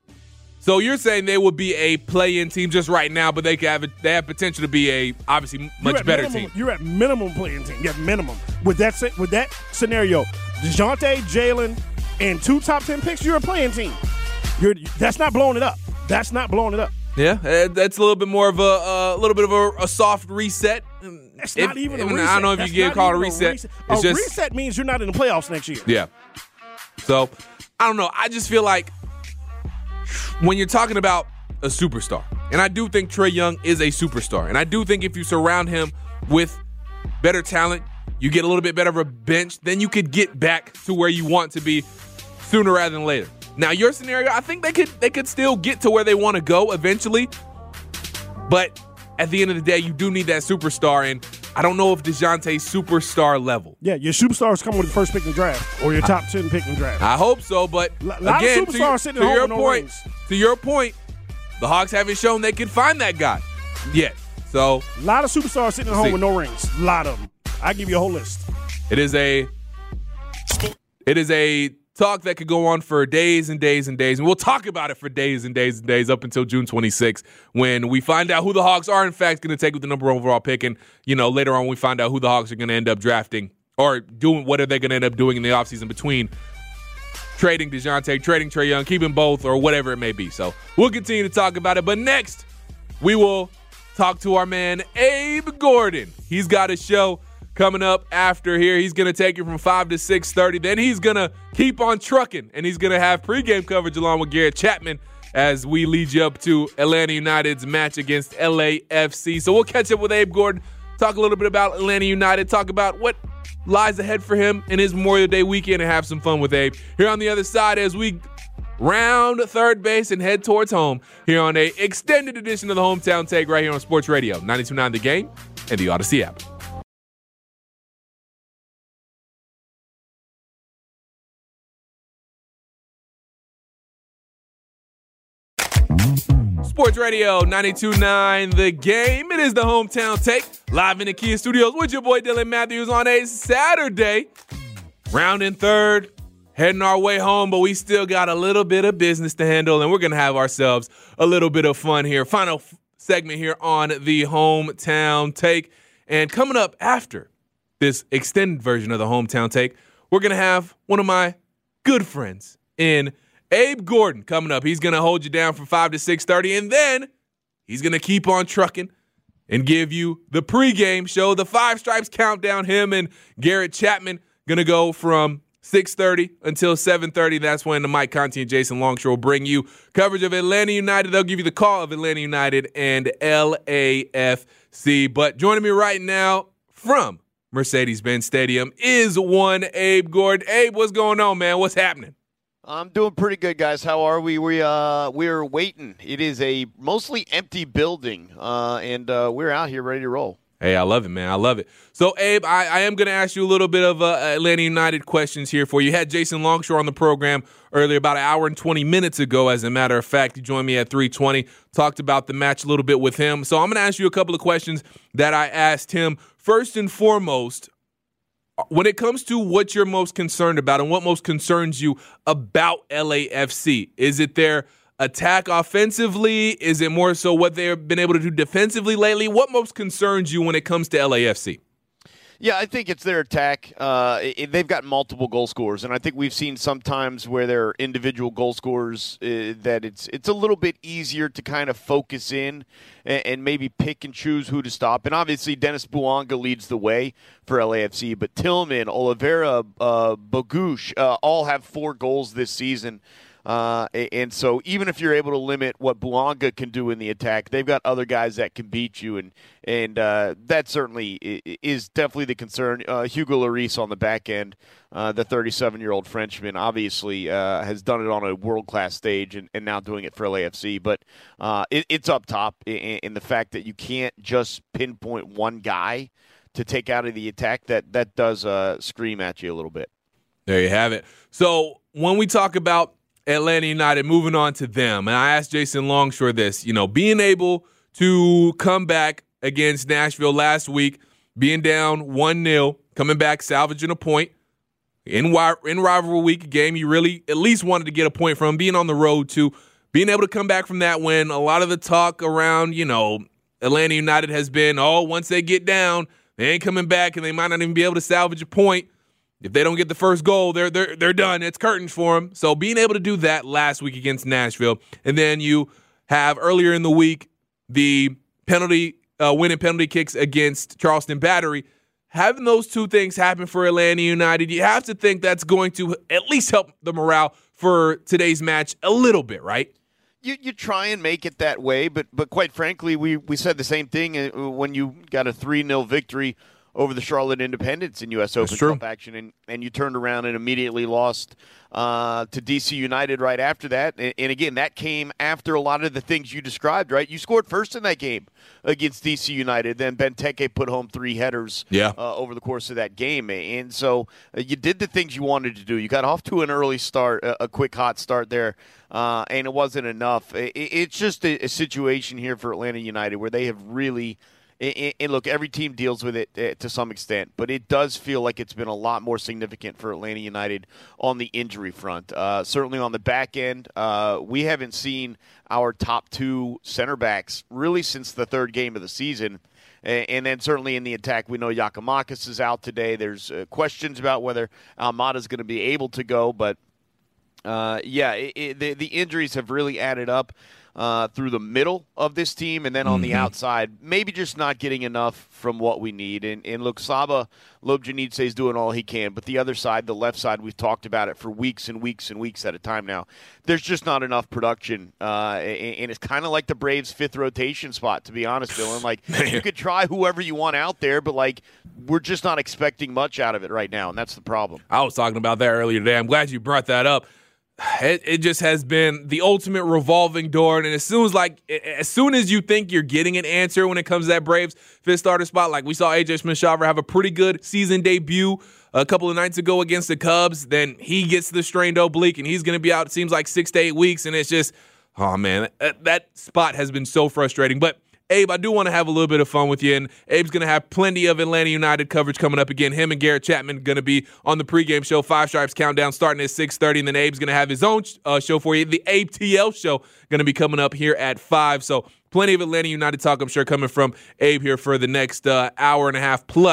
Speaker 5: so you're saying they would be a play-in team just right now, but they could have a, they have potential to be a obviously much better
Speaker 6: minimum,
Speaker 5: team.
Speaker 6: You're at minimum play-in team. You have minimum with that with that scenario. DeJounte, Jalen. And two top ten picks, you're a playing team. You're that's not blowing it up. That's not blowing it up.
Speaker 5: Yeah, uh, that's a little bit more of a uh, little bit of a, a soft reset.
Speaker 6: It's
Speaker 5: if,
Speaker 6: not even a
Speaker 5: I
Speaker 6: reset.
Speaker 5: I don't know if
Speaker 6: that's
Speaker 5: you can call it a reset.
Speaker 6: A, reset.
Speaker 5: It's
Speaker 6: a
Speaker 5: just,
Speaker 6: reset means you're not in the playoffs next year.
Speaker 5: Yeah. So I don't know. I just feel like when you're talking about a superstar, and I do think Trae Young is a superstar, and I do think if you surround him with better talent, you get a little bit better of a bench, then you could get back to where you want to be sooner rather than later. Now, your scenario, I think they could they could still get to where they want to go eventually. But at the end of the day, you do need that superstar, and I don't know if DeJounte's superstar level.
Speaker 6: Yeah, your superstars come with the first pick in the draft or your top ten pick in the draft.
Speaker 5: I hope so, but
Speaker 6: L- lot
Speaker 5: again,
Speaker 6: of
Speaker 5: to,
Speaker 6: superstars sitting
Speaker 5: to
Speaker 6: at
Speaker 5: your
Speaker 6: home with no
Speaker 5: point,
Speaker 6: rings.
Speaker 5: to your point, the Hawks haven't shown they can find that guy yet. So
Speaker 6: a lot of superstars sitting at home
Speaker 5: see.
Speaker 6: with no rings. A lot of them. I give you a whole list.
Speaker 5: It is a it is a talk that could go on for days and days and days, and we'll talk about it for days and days and days up until June twenty-sixth when we find out who the Hawks are in fact going to take with the number one overall pick, and you know later on we find out who the Hawks are going to end up drafting or doing. What are they going to end up doing in the offseason between trading DeJounte, trading Trae Young, keeping both, or whatever it may be. So we'll continue to talk about it, but next we will talk to our man Abe Gordon. He's got a show coming up after here. He's going to take you from five to six thirty. Then he's going to keep on trucking, and he's going to have pregame coverage along with Garrett Chapman as we lead you up to Atlanta United's match against L A F C. So we'll catch up with Abe Gordon, talk a little bit about Atlanta United, talk about what lies ahead for him in his Memorial Day weekend, and have some fun with Abe. Here on the other side as we round third base and head towards home here on a extended edition of the Hometown Take right here on Sports Radio ninety-two point nine The Game and the Odyssey app. Sports Radio ninety-two point nine The Game. It is the Hometown Take live in the Kia Studios with your boy Dylan Matthews on a Saturday. Rounding third, heading our way home, but we still got a little bit of business to handle, and we're going to have ourselves a little bit of fun here. Final f- segment here on the Hometown Take. And coming up after this extended version of the Hometown Take, we're going to have one of my good friends in Abe Gordon coming up. He's going to hold you down from five to six thirty, and then he's going to keep on trucking and give you the pregame show, the Five Stripes Countdown. Him and Garrett Chapman going to go from six thirty until seven thirty. That's when the Mike Conti and Jason Longshore will bring you coverage of Atlanta United. They'll give you the call of Atlanta United and L A F C. But joining me right now from Mercedes-Benz Stadium is one Abe Gordon. Abe, what's going on, man? What's happening?
Speaker 11: I'm doing pretty good, guys. How are we? We uh we're waiting. It is a mostly empty building, uh, and uh, we're out here ready to roll.
Speaker 5: Hey, I love it, man. I love it. So, Abe, I, I am going to ask you a little bit of uh, Atlanta United questions here for you. You had Jason Longshore on the program earlier, about an hour and twenty minutes ago, as a matter of fact. He joined me at three twenty, talked about the match a little bit with him. So I'm going to ask you a couple of questions that I asked him. First and foremost, when it comes to what you're most concerned about and what most concerns you about L A F C, is it their attack offensively? Is it more so what they've been able to do defensively lately? What most concerns you when it comes to L A F C?
Speaker 11: Yeah, I think it's their attack. Uh, it, they've got multiple goal scorers, and I think we've seen sometimes where there are individual goal scorers uh, that it's it's a little bit easier to kind of focus in and, and maybe pick and choose who to stop. And obviously, Dennis Bouanga leads the way for L A F C, but Tillman, Oliveira, uh, Bogusz, uh, all have four goals this season. Uh, and so even if you're able to limit what Bouanga can do in the attack, they've got other guys that can beat you, and and uh, that certainly is definitely the concern. Uh, Hugo Lloris on the back end, uh, the thirty-seven-year-old Frenchman, obviously uh, has done it on a world-class stage and, and now doing it for L A F C. But uh, it, it's up top in, in the fact that you can't just pinpoint one guy to take out of the attack. That, that does uh, scream at you a little bit.
Speaker 5: There you have it. So when we talk about Atlanta United, moving on to them, and I asked Jason Longshore this, you know, being able to come back against Nashville last week, being down one nil, coming back, salvaging a point, in, in rivalry week, a game you really at least wanted to get a point from, being on the road too, being able to come back from that win. A lot of the talk around, you know, Atlanta United has been, oh, once they get down, they ain't coming back and they might not even be able to salvage a point. If they don't get the first goal, they're they're they're done. It's curtains for them. So being able to do that last week against Nashville, and then you have earlier in the week the penalty uh, winning penalty kicks against Charleston Battery, having those two things happen for Atlanta United, you have to think that's going to at least help the morale for today's match a little bit, right?
Speaker 11: You you try and make it that way, but but quite frankly, we we said the same thing when you got a three nil victory over the Charlotte Independents in U S Open Cup action, and, and you turned around and immediately lost uh, to D C United right after that. And, and again, that came after a lot of the things you described, right? You scored first in that game against D C United, then Benteke put home three headers
Speaker 5: yeah.
Speaker 11: uh, over the course of that game. And so uh, you did the things you wanted to do. You got off to an early start, a, a quick hot start there, uh, and it wasn't enough. It, it's just a, a situation here for Atlanta United where they have really – And look, every team deals with it to some extent, but it does feel like it's been a lot more significant for Atlanta United on the injury front. Uh, certainly on the back end, uh, we haven't seen our top two center backs really since the third game of the season. And then certainly in the attack, we know Giakoumakis is out today. There's uh, questions about whether Almada is going to be able to go, but uh, yeah, it, it, the, the injuries have really added up. Uh, through the middle of this team, and then on mm-hmm. the outside, maybe just not getting enough from what we need. And, and look, Saba Lobjanidze is doing all he can, but the other side, the left side, we've talked about it for weeks and weeks and weeks at a time now. There's just not enough production, uh, and, and it's kind of like the Braves' fifth rotation spot, to be honest, Dylan. Like, you could try whoever you want out there, but, like, we're just not expecting much out of it right now, and that's the problem.
Speaker 5: I was talking about that earlier today. I'm glad you brought that up. It, it just has been the ultimate revolving door, and as soon as like as soon as you think you're getting an answer when it comes to that Braves fifth starter spot, like we saw A J Smith-Shawver have a pretty good season debut a couple of nights ago against the Cubs, then he gets the strained oblique, and he's going to be out, it seems like, six to eight weeks, and it's just, oh, man, that, that spot has been so frustrating. But Abe, I do want to have a little bit of fun with you, and Abe's going to have plenty of Atlanta United coverage coming up again. Him and Garrett Chapman going to be on the pregame show, Five Stripes Countdown, starting at six thirty, and then Abe's going to have his own uh, show for you. The Abe T L show going to be coming up here at five, so plenty of Atlanta United talk, I'm sure, coming from Abe here for the next uh, hour and a half plus.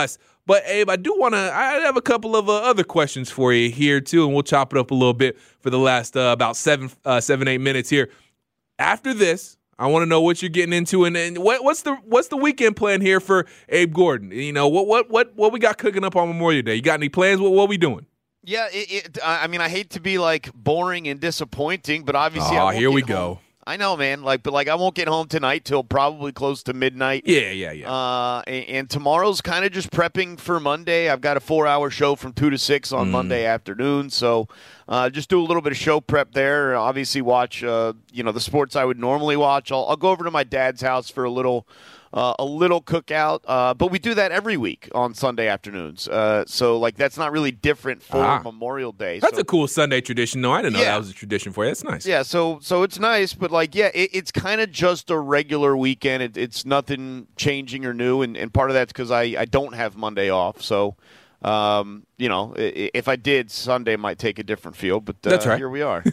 Speaker 5: But, Abe, I do want to – I have a couple of uh, other questions for you here, too, and we'll chop it up a little bit for the last uh, about seven, uh, seven, eight minutes here. After this, I want to know what you're getting into, and, and what, what's the what's the weekend plan here for Abe Gordon? You know, what what what what we got cooking up on Memorial Day? You got any plans? What what we doing?
Speaker 11: Yeah, it, it, I mean, I hate to be like boring and disappointing, but obviously,
Speaker 5: oh,
Speaker 11: I won't
Speaker 5: here we
Speaker 11: get
Speaker 5: go.
Speaker 11: home. I know, man. Like, but like, I won't get home tonight till probably close to midnight.
Speaker 5: Yeah, yeah, yeah.
Speaker 11: Uh, and, and tomorrow's kind of just prepping for Monday. I've got a four-hour show from two to six on
Speaker 5: Mm.
Speaker 11: Monday afternoon, so uh, just do a little bit of show prep there. Obviously, watch uh, you know the sports I would normally watch. I'll, I'll go over to my dad's house for a little. Uh, a little cookout, uh, but we do that every week on Sunday afternoons. Uh, so, like, that's not really different for
Speaker 5: Ah.
Speaker 11: Memorial Day.
Speaker 5: That's
Speaker 11: so,
Speaker 5: a cool Sunday tradition. No, I didn't know
Speaker 11: Yeah.
Speaker 5: that was a tradition for you. That's nice.
Speaker 11: Yeah, so so it's nice, but, like, yeah, it, it's kind of just a regular weekend. It, it's nothing changing or new, and, and part of that's because I, I don't have Monday off. So, um, you know, i- if I did, Sunday might take a different feel, but uh,
Speaker 5: That's right.
Speaker 11: here we are.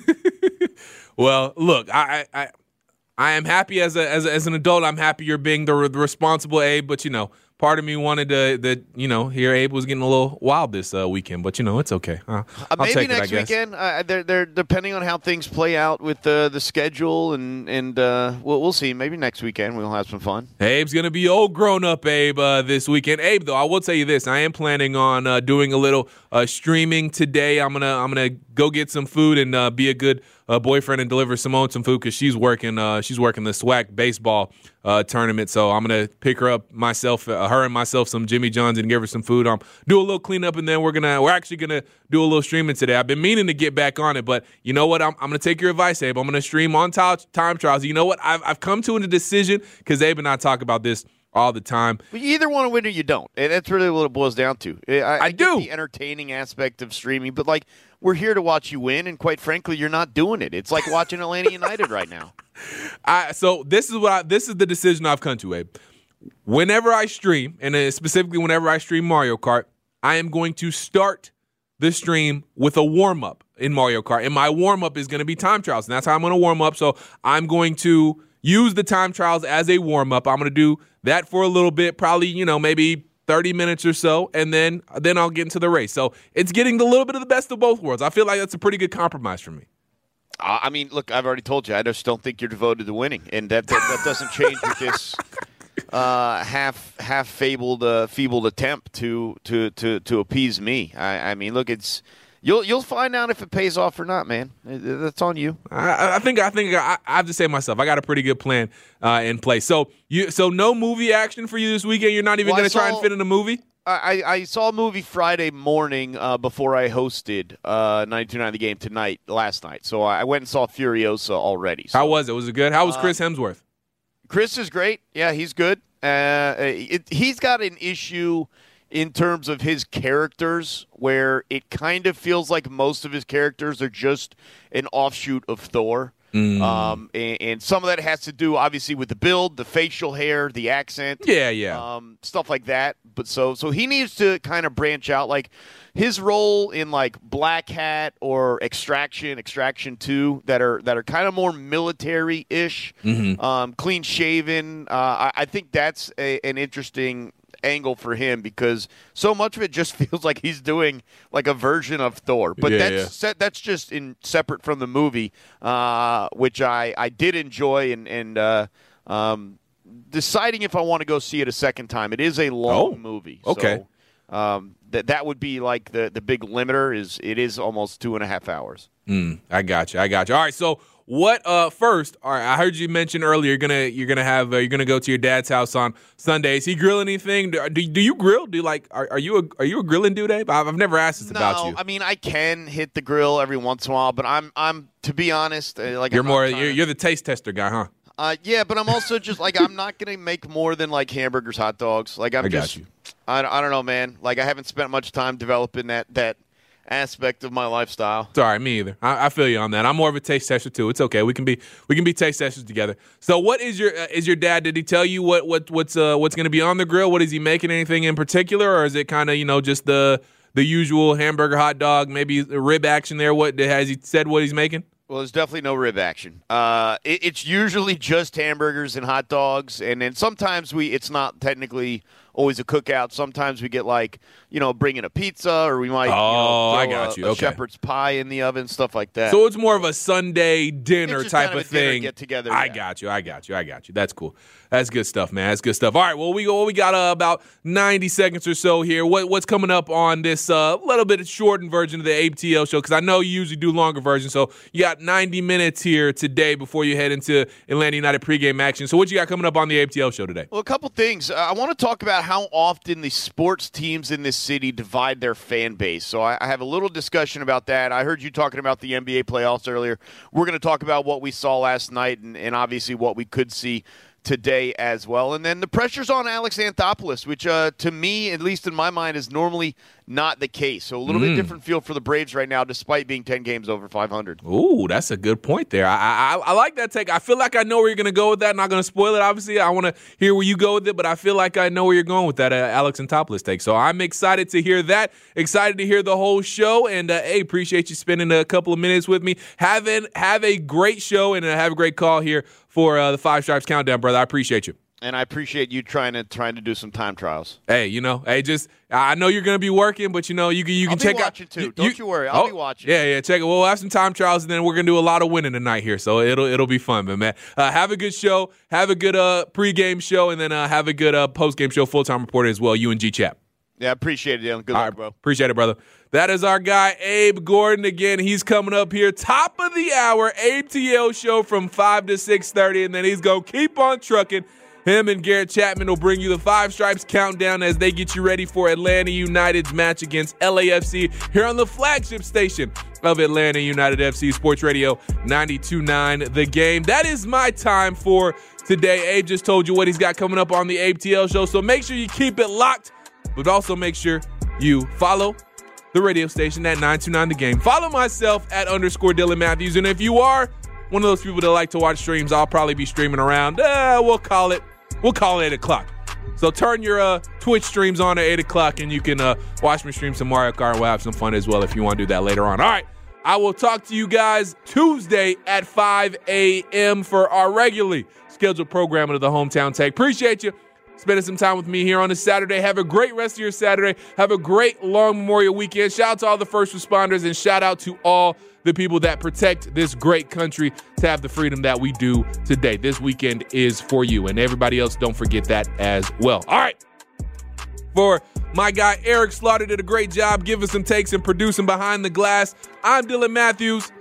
Speaker 5: Well, look, I, I, I I am happy as a, as a, as an adult. I'm happy you're being the, the responsible Abe, but you know, part of me wanted to that you know here Abe was getting a little wild this uh, weekend, but you know it's okay. Uh,
Speaker 11: Uh,
Speaker 5: I'll
Speaker 11: maybe
Speaker 5: take
Speaker 11: next
Speaker 5: it, I guess.
Speaker 11: weekend. Uh, they're, they're depending on how things play out with uh, the schedule, and and uh, we'll we'll see. Maybe next weekend we'll have some fun.
Speaker 5: Abe's gonna be old grown up Abe uh, this weekend. Abe, though, I will tell you this: I am planning on uh, doing a little uh, streaming today. I'm gonna I'm gonna go get some food and uh, be a good uh, boyfriend and deliver Simone some food because she's working uh, she's working the SWAC baseball uh, tournament. So I'm gonna pick her up myself, uh, her and myself, some Jimmy John's and give her some food. Um, do a little cleanup, and then we're gonna we're actually gonna do a little streaming today. I've been meaning to get back on it, but you know what? I'm, I'm gonna take your advice, Abe. I'm gonna stream on time, time trials. You know what? I've I've come to a decision because Abe and I talk about this all the time.
Speaker 11: But you either want to win or you don't. And that's really what it boils down to. I, I, I get
Speaker 5: do.
Speaker 11: the entertaining aspect of streaming, but like we're here to watch you win, and quite frankly, you're not doing it. It's like watching Atlanta United right now.
Speaker 5: I, so this is what I, this is the decision I've come to, Abe. Whenever I stream, and uh, specifically whenever I stream Mario Kart, I am going to start the stream with a warm up in Mario Kart, and my warm up is going to be time trials, and that's how I'm going to warm up. So I'm going to use the time trials as a warm up. I'm going to do that for a little bit, probably you know maybe thirty minutes or so, and then then I'll get into the race. So it's getting a little bit of the best of both worlds. I feel like that's a pretty good compromise for me.
Speaker 11: Uh, I mean, look, I've already told you, I just don't think you're devoted to winning, and that that, that doesn't change with this uh, half half fabled uh, feebled attempt to to to to appease me. I, I mean, look, it's you'll you'll find out if it pays off or not, man. That's on you.
Speaker 5: I, I think I think I, I have to say myself. I got a pretty good plan uh, in place. So you so no movie action for you this weekend. You're not even
Speaker 11: Well,
Speaker 5: going
Speaker 11: I
Speaker 5: to try
Speaker 11: saw-
Speaker 5: and fit in a movie.
Speaker 11: I, I saw a movie Friday morning uh, before I hosted uh, ninety-two point nine The Game tonight, last night. So I went and saw Furiosa already. So,
Speaker 5: How was it? Was it good? How was
Speaker 11: Uh,
Speaker 5: Chris Hemsworth?
Speaker 11: Chris is great. Yeah, he's good. Uh, it, he's got an issue in terms of his characters where it kind of feels like most of his characters are just an offshoot of Thor.
Speaker 5: Mm.
Speaker 11: Um, and, and some of that has to do, obviously, with the build, the facial hair, the accent.
Speaker 5: Yeah, yeah.
Speaker 11: Um, stuff like that. But so so he needs to kind of branch out. Like his role in like Black Hat or Extraction, Extraction two, that are that are kind of more military ish,
Speaker 5: Mhm.
Speaker 11: um, clean shaven. Uh, I, I think that's a, an interesting angle for him because so much of it just feels like he's doing like a version of Thor. But
Speaker 5: Yeah,
Speaker 11: that's
Speaker 5: yeah.
Speaker 11: se- that's just in separate from the movie, uh, which I, I did enjoy and and uh, um, deciding if I want to go see it a second time. It is a long
Speaker 5: Oh,
Speaker 11: movie.
Speaker 5: okay.
Speaker 11: So, um, that that would be like the the big limiter. Is it is almost two and a half hours.
Speaker 5: Mm, I got you. I got you. All right. So what? Uh, first, all right. I heard you mention earlier you're gonna you're gonna have uh, you're gonna go to your dad's house on Sunday. Is he grill anything? Do, do, do you grill? Do you like? Are, are you a are you a grilling dude, Abe? I've, I've never asked this about you.
Speaker 11: I mean, I can hit the grill every once in a while, but I'm I'm to be honest, uh, like
Speaker 5: You're
Speaker 11: I'm not
Speaker 5: more
Speaker 11: trying
Speaker 5: you're,
Speaker 11: to-
Speaker 5: you're the taste tester guy, huh?
Speaker 11: Uh, yeah, but I'm also just like I'm not gonna make more than like hamburgers, hot dogs. Like I'm
Speaker 5: I got
Speaker 11: just,
Speaker 5: you.
Speaker 11: I, I don't know, man. Like I haven't spent much time developing that that aspect of my lifestyle.
Speaker 5: It's all right, me either. I, I feel you on that. I'm more of a taste tester too. It's okay. We can be we can be taste testers together. So, what is your uh, is your dad? Did he tell you what what what's uh, what's going to be on the grill? What is he making? Anything in particular, or is it kind of you know just the the usual hamburger, hot dog, maybe a rib action there? What has he said? What he's making?
Speaker 11: Well, there's definitely no rib action. Uh, it, it's usually just hamburgers and hot dogs, and then sometimes we it's not technically always a cookout. Sometimes we get like, you know, bring in a pizza, or we might,
Speaker 5: oh,
Speaker 11: you know,
Speaker 5: I
Speaker 11: throw
Speaker 5: got
Speaker 11: a,
Speaker 5: you.
Speaker 11: a
Speaker 5: Okay.
Speaker 11: shepherd's pie in the oven, stuff like that.
Speaker 5: So it's more of a Sunday dinner
Speaker 11: It's just
Speaker 5: type
Speaker 11: kind
Speaker 5: of
Speaker 11: of a dinner
Speaker 5: thing.
Speaker 11: get together.
Speaker 5: I
Speaker 11: yeah.
Speaker 5: got you. I got you. I got you. That's cool. That's good stuff, man. That's good stuff. All right. Well, we go. We got uh, about ninety seconds or so here. What, what's coming up on this uh, little bit shortened version of the A T L show? Because I know you usually do longer versions. So you got ninety minutes here today before you head into Atlanta United pregame action. So what you got coming up on the A T L show today?
Speaker 11: Well, a couple things. Uh, I want to talk about how often the sports teams in this city divide their fan base. So I, I have a little discussion about that. I heard you talking about the N B A playoffs earlier. We're going to talk about what we saw last night and, and obviously what we could see today as well. And then the pressure's on Alex Anthopoulos, which uh, to me, at least in my mind, is normally not the case. So a little
Speaker 5: Mm.
Speaker 11: bit different feel for the Braves right now, despite being ten games over five hundred.
Speaker 5: Ooh, that's a good point there. I, I I like that take. I feel like I know where you're going to go with that. I'm not going to spoil it, obviously. I want to hear where you go with it, but I feel like I know where you're going with that uh, Alex Anthopoulos take. So I'm excited to hear that. Excited to hear the whole show. And, uh, hey, appreciate you spending a couple of minutes with me. Have, an, have a great show and uh, have a great call here for uh, the Five Stripes Countdown, brother. I appreciate you.
Speaker 11: And I appreciate you trying to trying to do some time trials.
Speaker 5: Hey, you know, hey, just I know you're gonna be working, but you know, you can you can
Speaker 11: I'll be
Speaker 5: check
Speaker 11: watching
Speaker 5: out.
Speaker 11: too.
Speaker 5: You,
Speaker 11: Don't you worry, I'll
Speaker 5: oh,
Speaker 11: be watching.
Speaker 5: Yeah, yeah, check it. We'll have some time trials, and then we're gonna do a lot of winning tonight here, so it'll it'll be fun, man. man. Uh, have a good show, have a good uh pregame show, and then uh, have a good uh postgame show, full time reporter as well. You and G Chap.
Speaker 11: Yeah, appreciate it, Dylan. Good
Speaker 5: All
Speaker 11: luck,
Speaker 5: right,
Speaker 11: bro.
Speaker 5: Appreciate it, brother. That is our guy, Abe Gordon. Again, he's coming up here, top of the hour, A T L show from five to six thirty, and then he's going to keep on trucking. Him and Garrett Chapman will bring you the Five Stripes Countdown as they get you ready for Atlanta United's match against L A F C here on the flagship station of Atlanta United F C, Sports Radio ninety-two point nine The Game. That is my time for today. Abe just told you what he's got coming up on the A T L show, so make sure you keep it locked, but also make sure you follow the radio station at nine two nine The Game. Follow myself at underscore Dylan Matthews. And if you are one of those people that like to watch streams, I'll probably be streaming around. Uh, we'll call it. We'll call it eight o'clock. So turn your uh, Twitch streams on at eight o'clock, and you can uh, watch me stream some Mario Kart. We'll have some fun as well if you want to do that later on. All right. I will talk to you guys Tuesday at five a.m. for our regularly scheduled program of the Hometown Take. Appreciate you spending some time with me here on this Saturday. Have a great rest of your Saturday. Have a great long Memorial weekend. Shout out to all the first responders, and shout out to all the people that protect this great country to have the freedom that we do today. This weekend is for you, and everybody else, don't forget that as well. All right. For my guy Eric Slaughter, did a great job giving some takes and producing Behind the Glass. I'm Dylan Matthews.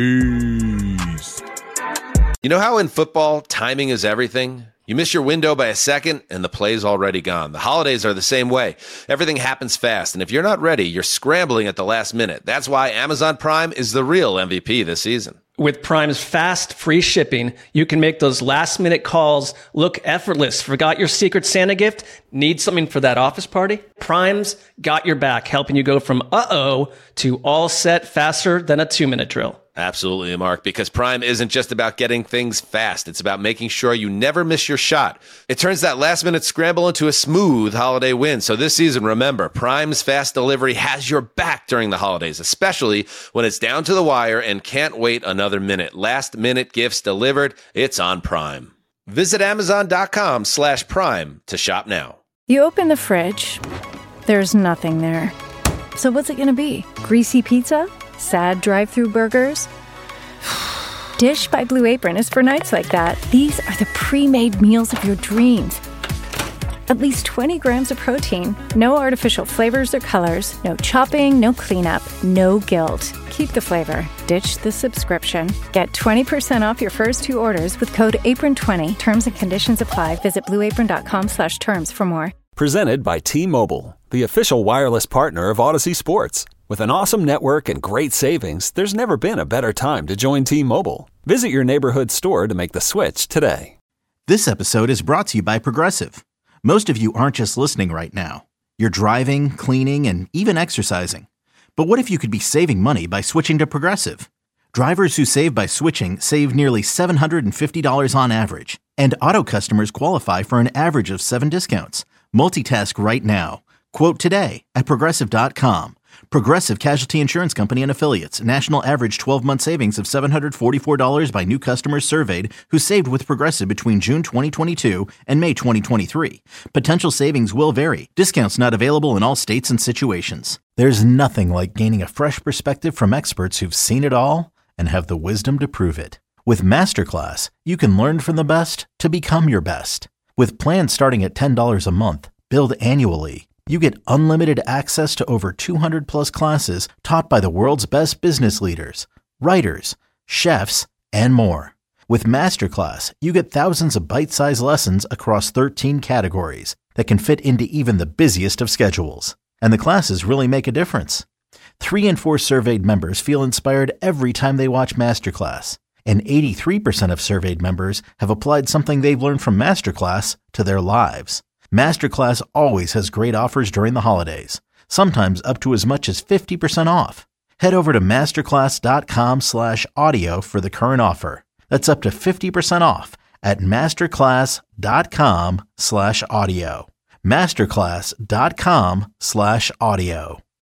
Speaker 5: Peace.
Speaker 1: You know how in football, timing is everything? You miss your window by a second, and the play's already gone. The holidays are the same way. Everything happens fast, and if you're not ready, you're scrambling at the last minute. That's why Amazon Prime is the real M V P this season.
Speaker 2: With Prime's fast, free shipping, you can make those last-minute calls look effortless. Forgot your Secret Santa gift? Need something for that office party? Prime's got your back, helping you go from uh-oh to all set faster than a two-minute drill.
Speaker 1: Absolutely, Mark, because Prime isn't just about getting things fast. It's about making sure you never miss your shot. It turns that last-minute scramble into a smooth holiday win. So this season, remember, Prime's fast delivery has your back during the holidays, especially when it's down to the wire and can't wait another minute. Last-minute gifts delivered. It's on Prime. Visit Amazon.com slash Prime to shop now.
Speaker 7: You open the fridge, there's nothing there. So what's it going to be? Greasy pizza? Sad drive-thru burgers? Dish by Blue Apron is for nights like that. These are the pre-made meals of your dreams. At least twenty grams of protein, no artificial flavors or colors, no chopping, no cleanup, no guilt. Keep the flavor. Ditch the subscription. Get twenty percent off your first two orders with code apron twenty. Terms and conditions apply. Visit blueapron.com slash terms for more.
Speaker 3: Presented by T-Mobile, the official wireless partner of Odyssey Sports. With an awesome network and great savings, there's never been a better time to join T-Mobile. Visit your neighborhood store to make the switch today.
Speaker 4: This episode is brought to you by Progressive. Most of you aren't just listening right now. You're driving, cleaning, and even exercising. But what if you could be saving money by switching to Progressive? Drivers who save by switching save nearly seven hundred fifty dollars on average. And auto customers qualify for an average of seven discounts. Multitask right now. Quote today at Progressive dot com. Progressive Casualty Insurance Company and Affiliates. National average twelve-month savings of seven hundred forty-four dollars by new customers surveyed who saved with Progressive between June twenty twenty-two and May twenty twenty-three. Potential savings will vary. Discounts not available in all states and situations. There's nothing like gaining a fresh perspective from experts who've seen it all and have the wisdom to prove it. With Masterclass, you can learn from the best to become your best. With plans starting at ten dollars a month, billed annually, you get unlimited access to over two hundred plus classes taught by the world's best business leaders, writers, chefs, and more. With Masterclass, you get thousands of bite-sized lessons across thirteen categories that can fit into even the busiest of schedules. And the classes really make a difference. Three in four surveyed members feel inspired every time they watch Masterclass. And eighty-three percent of surveyed members have applied something they've learned from Masterclass to their lives. Masterclass always has great offers during the holidays, sometimes up to as much as fifty percent off. Head over to masterclass.com slash audio for the current offer. That's up to fifty percent off at masterclass.com slash audio. masterclass.com slash audio.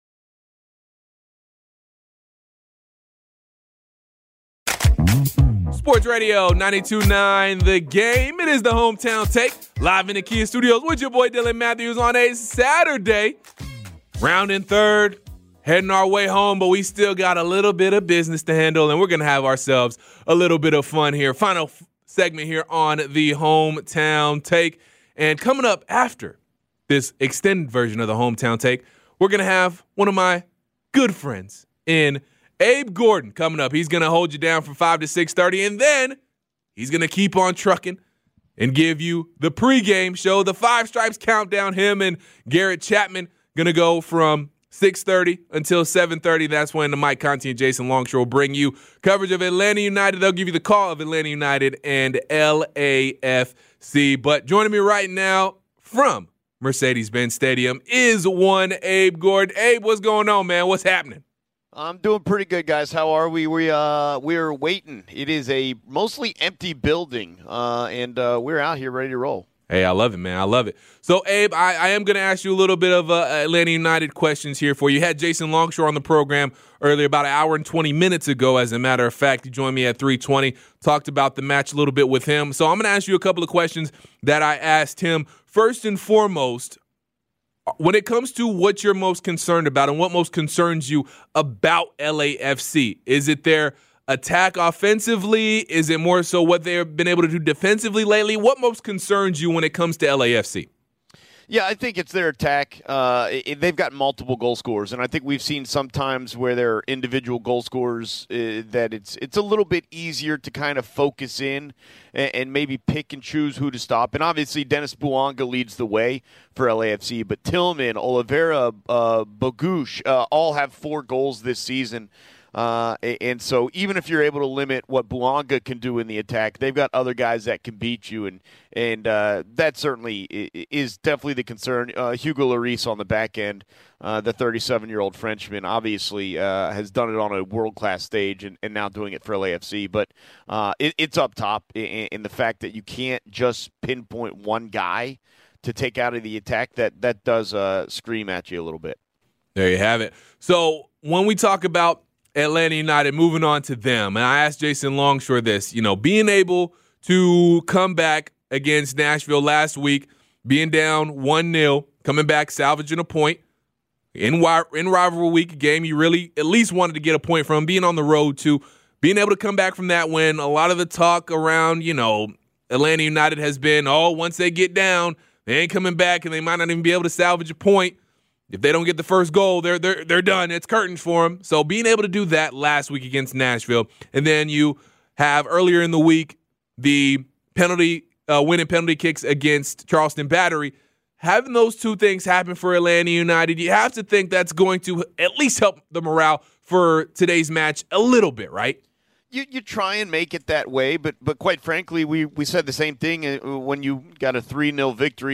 Speaker 5: Sports Radio ninety-two point nine The Game. It is the Hometown Take, live in the Kia Studios with your boy Dylan Matthews on a Saturday. Rounding third, heading our way home, but we still got a little bit of business to handle, and we're going to have ourselves a little bit of fun here. Final f- segment here on the Hometown Take. And coming up after this extended version of the Hometown Take, we're going to have one of my good friends in Abe Gordon coming up. He's going to hold you down from five to six thirty, and then he's going to keep on trucking and give you the pregame show, the Five Stripes Countdown. Him and Garrett Chapman going to go from six thirty until seven thirty. That's when the Mike Conti and Jason Longshore will bring you coverage of Atlanta United. They'll give you the call of Atlanta United and L A F C. But joining me right now from Mercedes-Benz Stadium is one Abe Gordon. Abe, what's going on, man? What's happening?
Speaker 11: I'm doing pretty good, guys. How are we? We uh we're waiting. It is a mostly empty building, uh, and uh, we're out here ready to roll.
Speaker 5: Hey, I love it, man. I love it. So, Abe, I, I am going to ask you a little bit of uh, Atlanta United questions here for you. You had Jason Longshore on the program earlier, about an hour and twenty minutes ago, as a matter of fact. He joined me at three twenty, talked about the match a little bit with him. So I'm going to ask you a couple of questions that I asked him. First and foremost, when it comes to what you're most concerned about and what most concerns you about L A F C, is it their attack offensively? Is it more so what they've been able to do defensively lately? What most concerns you when it comes to L A F C?
Speaker 11: Yeah, I think it's their attack. Uh, it, they've got multiple goal scorers, and I think we've seen sometimes where there are individual goal scorers uh, that it's it's a little bit easier to kind of focus in and, and maybe pick and choose who to stop. And obviously, Dennis Bouanga leads the way for L A F C, but Tillman, Oliveira, uh, Bogusz, uh, all have four goals this season. Uh, and so even if you're able to limit what Bouanga can do in the attack, they've got other guys that can beat you, and and uh, that certainly is definitely the concern. Uh, Hugo Lloris on the back end, uh, the thirty-seven-year-old Frenchman, obviously uh, has done it on a world-class stage and, and now doing it for L A F C. But uh, it, it's up top in, in the fact that you can't just pinpoint one guy to take out of the attack. That, that does uh, scream at you a little bit.
Speaker 5: There you have it. So when we talk about Atlanta United, moving on to them, and I asked Jason Longshore this, you know, being able to come back against Nashville last week, being down one nil, coming back, salvaging a point in, in rivalry week, a game you really at least wanted to get a point from, being on the road too, being able to come back from that win. A lot of the talk around, you know, Atlanta United has been, oh, once they get down, they ain't coming back and they might not even be able to salvage a point. If they don't get the first goal, they're they're they're done. It's curtains for them. So being able to do that last week against Nashville, and then you have earlier in the week the penalty uh, winning penalty kicks against Charleston Battery, having those two things happen for Atlanta United, you have to think that's going to at least help the morale for today's match a little bit, right?
Speaker 11: You you try and make it that way, but but quite frankly, we, we said the same thing when you got a three nil victory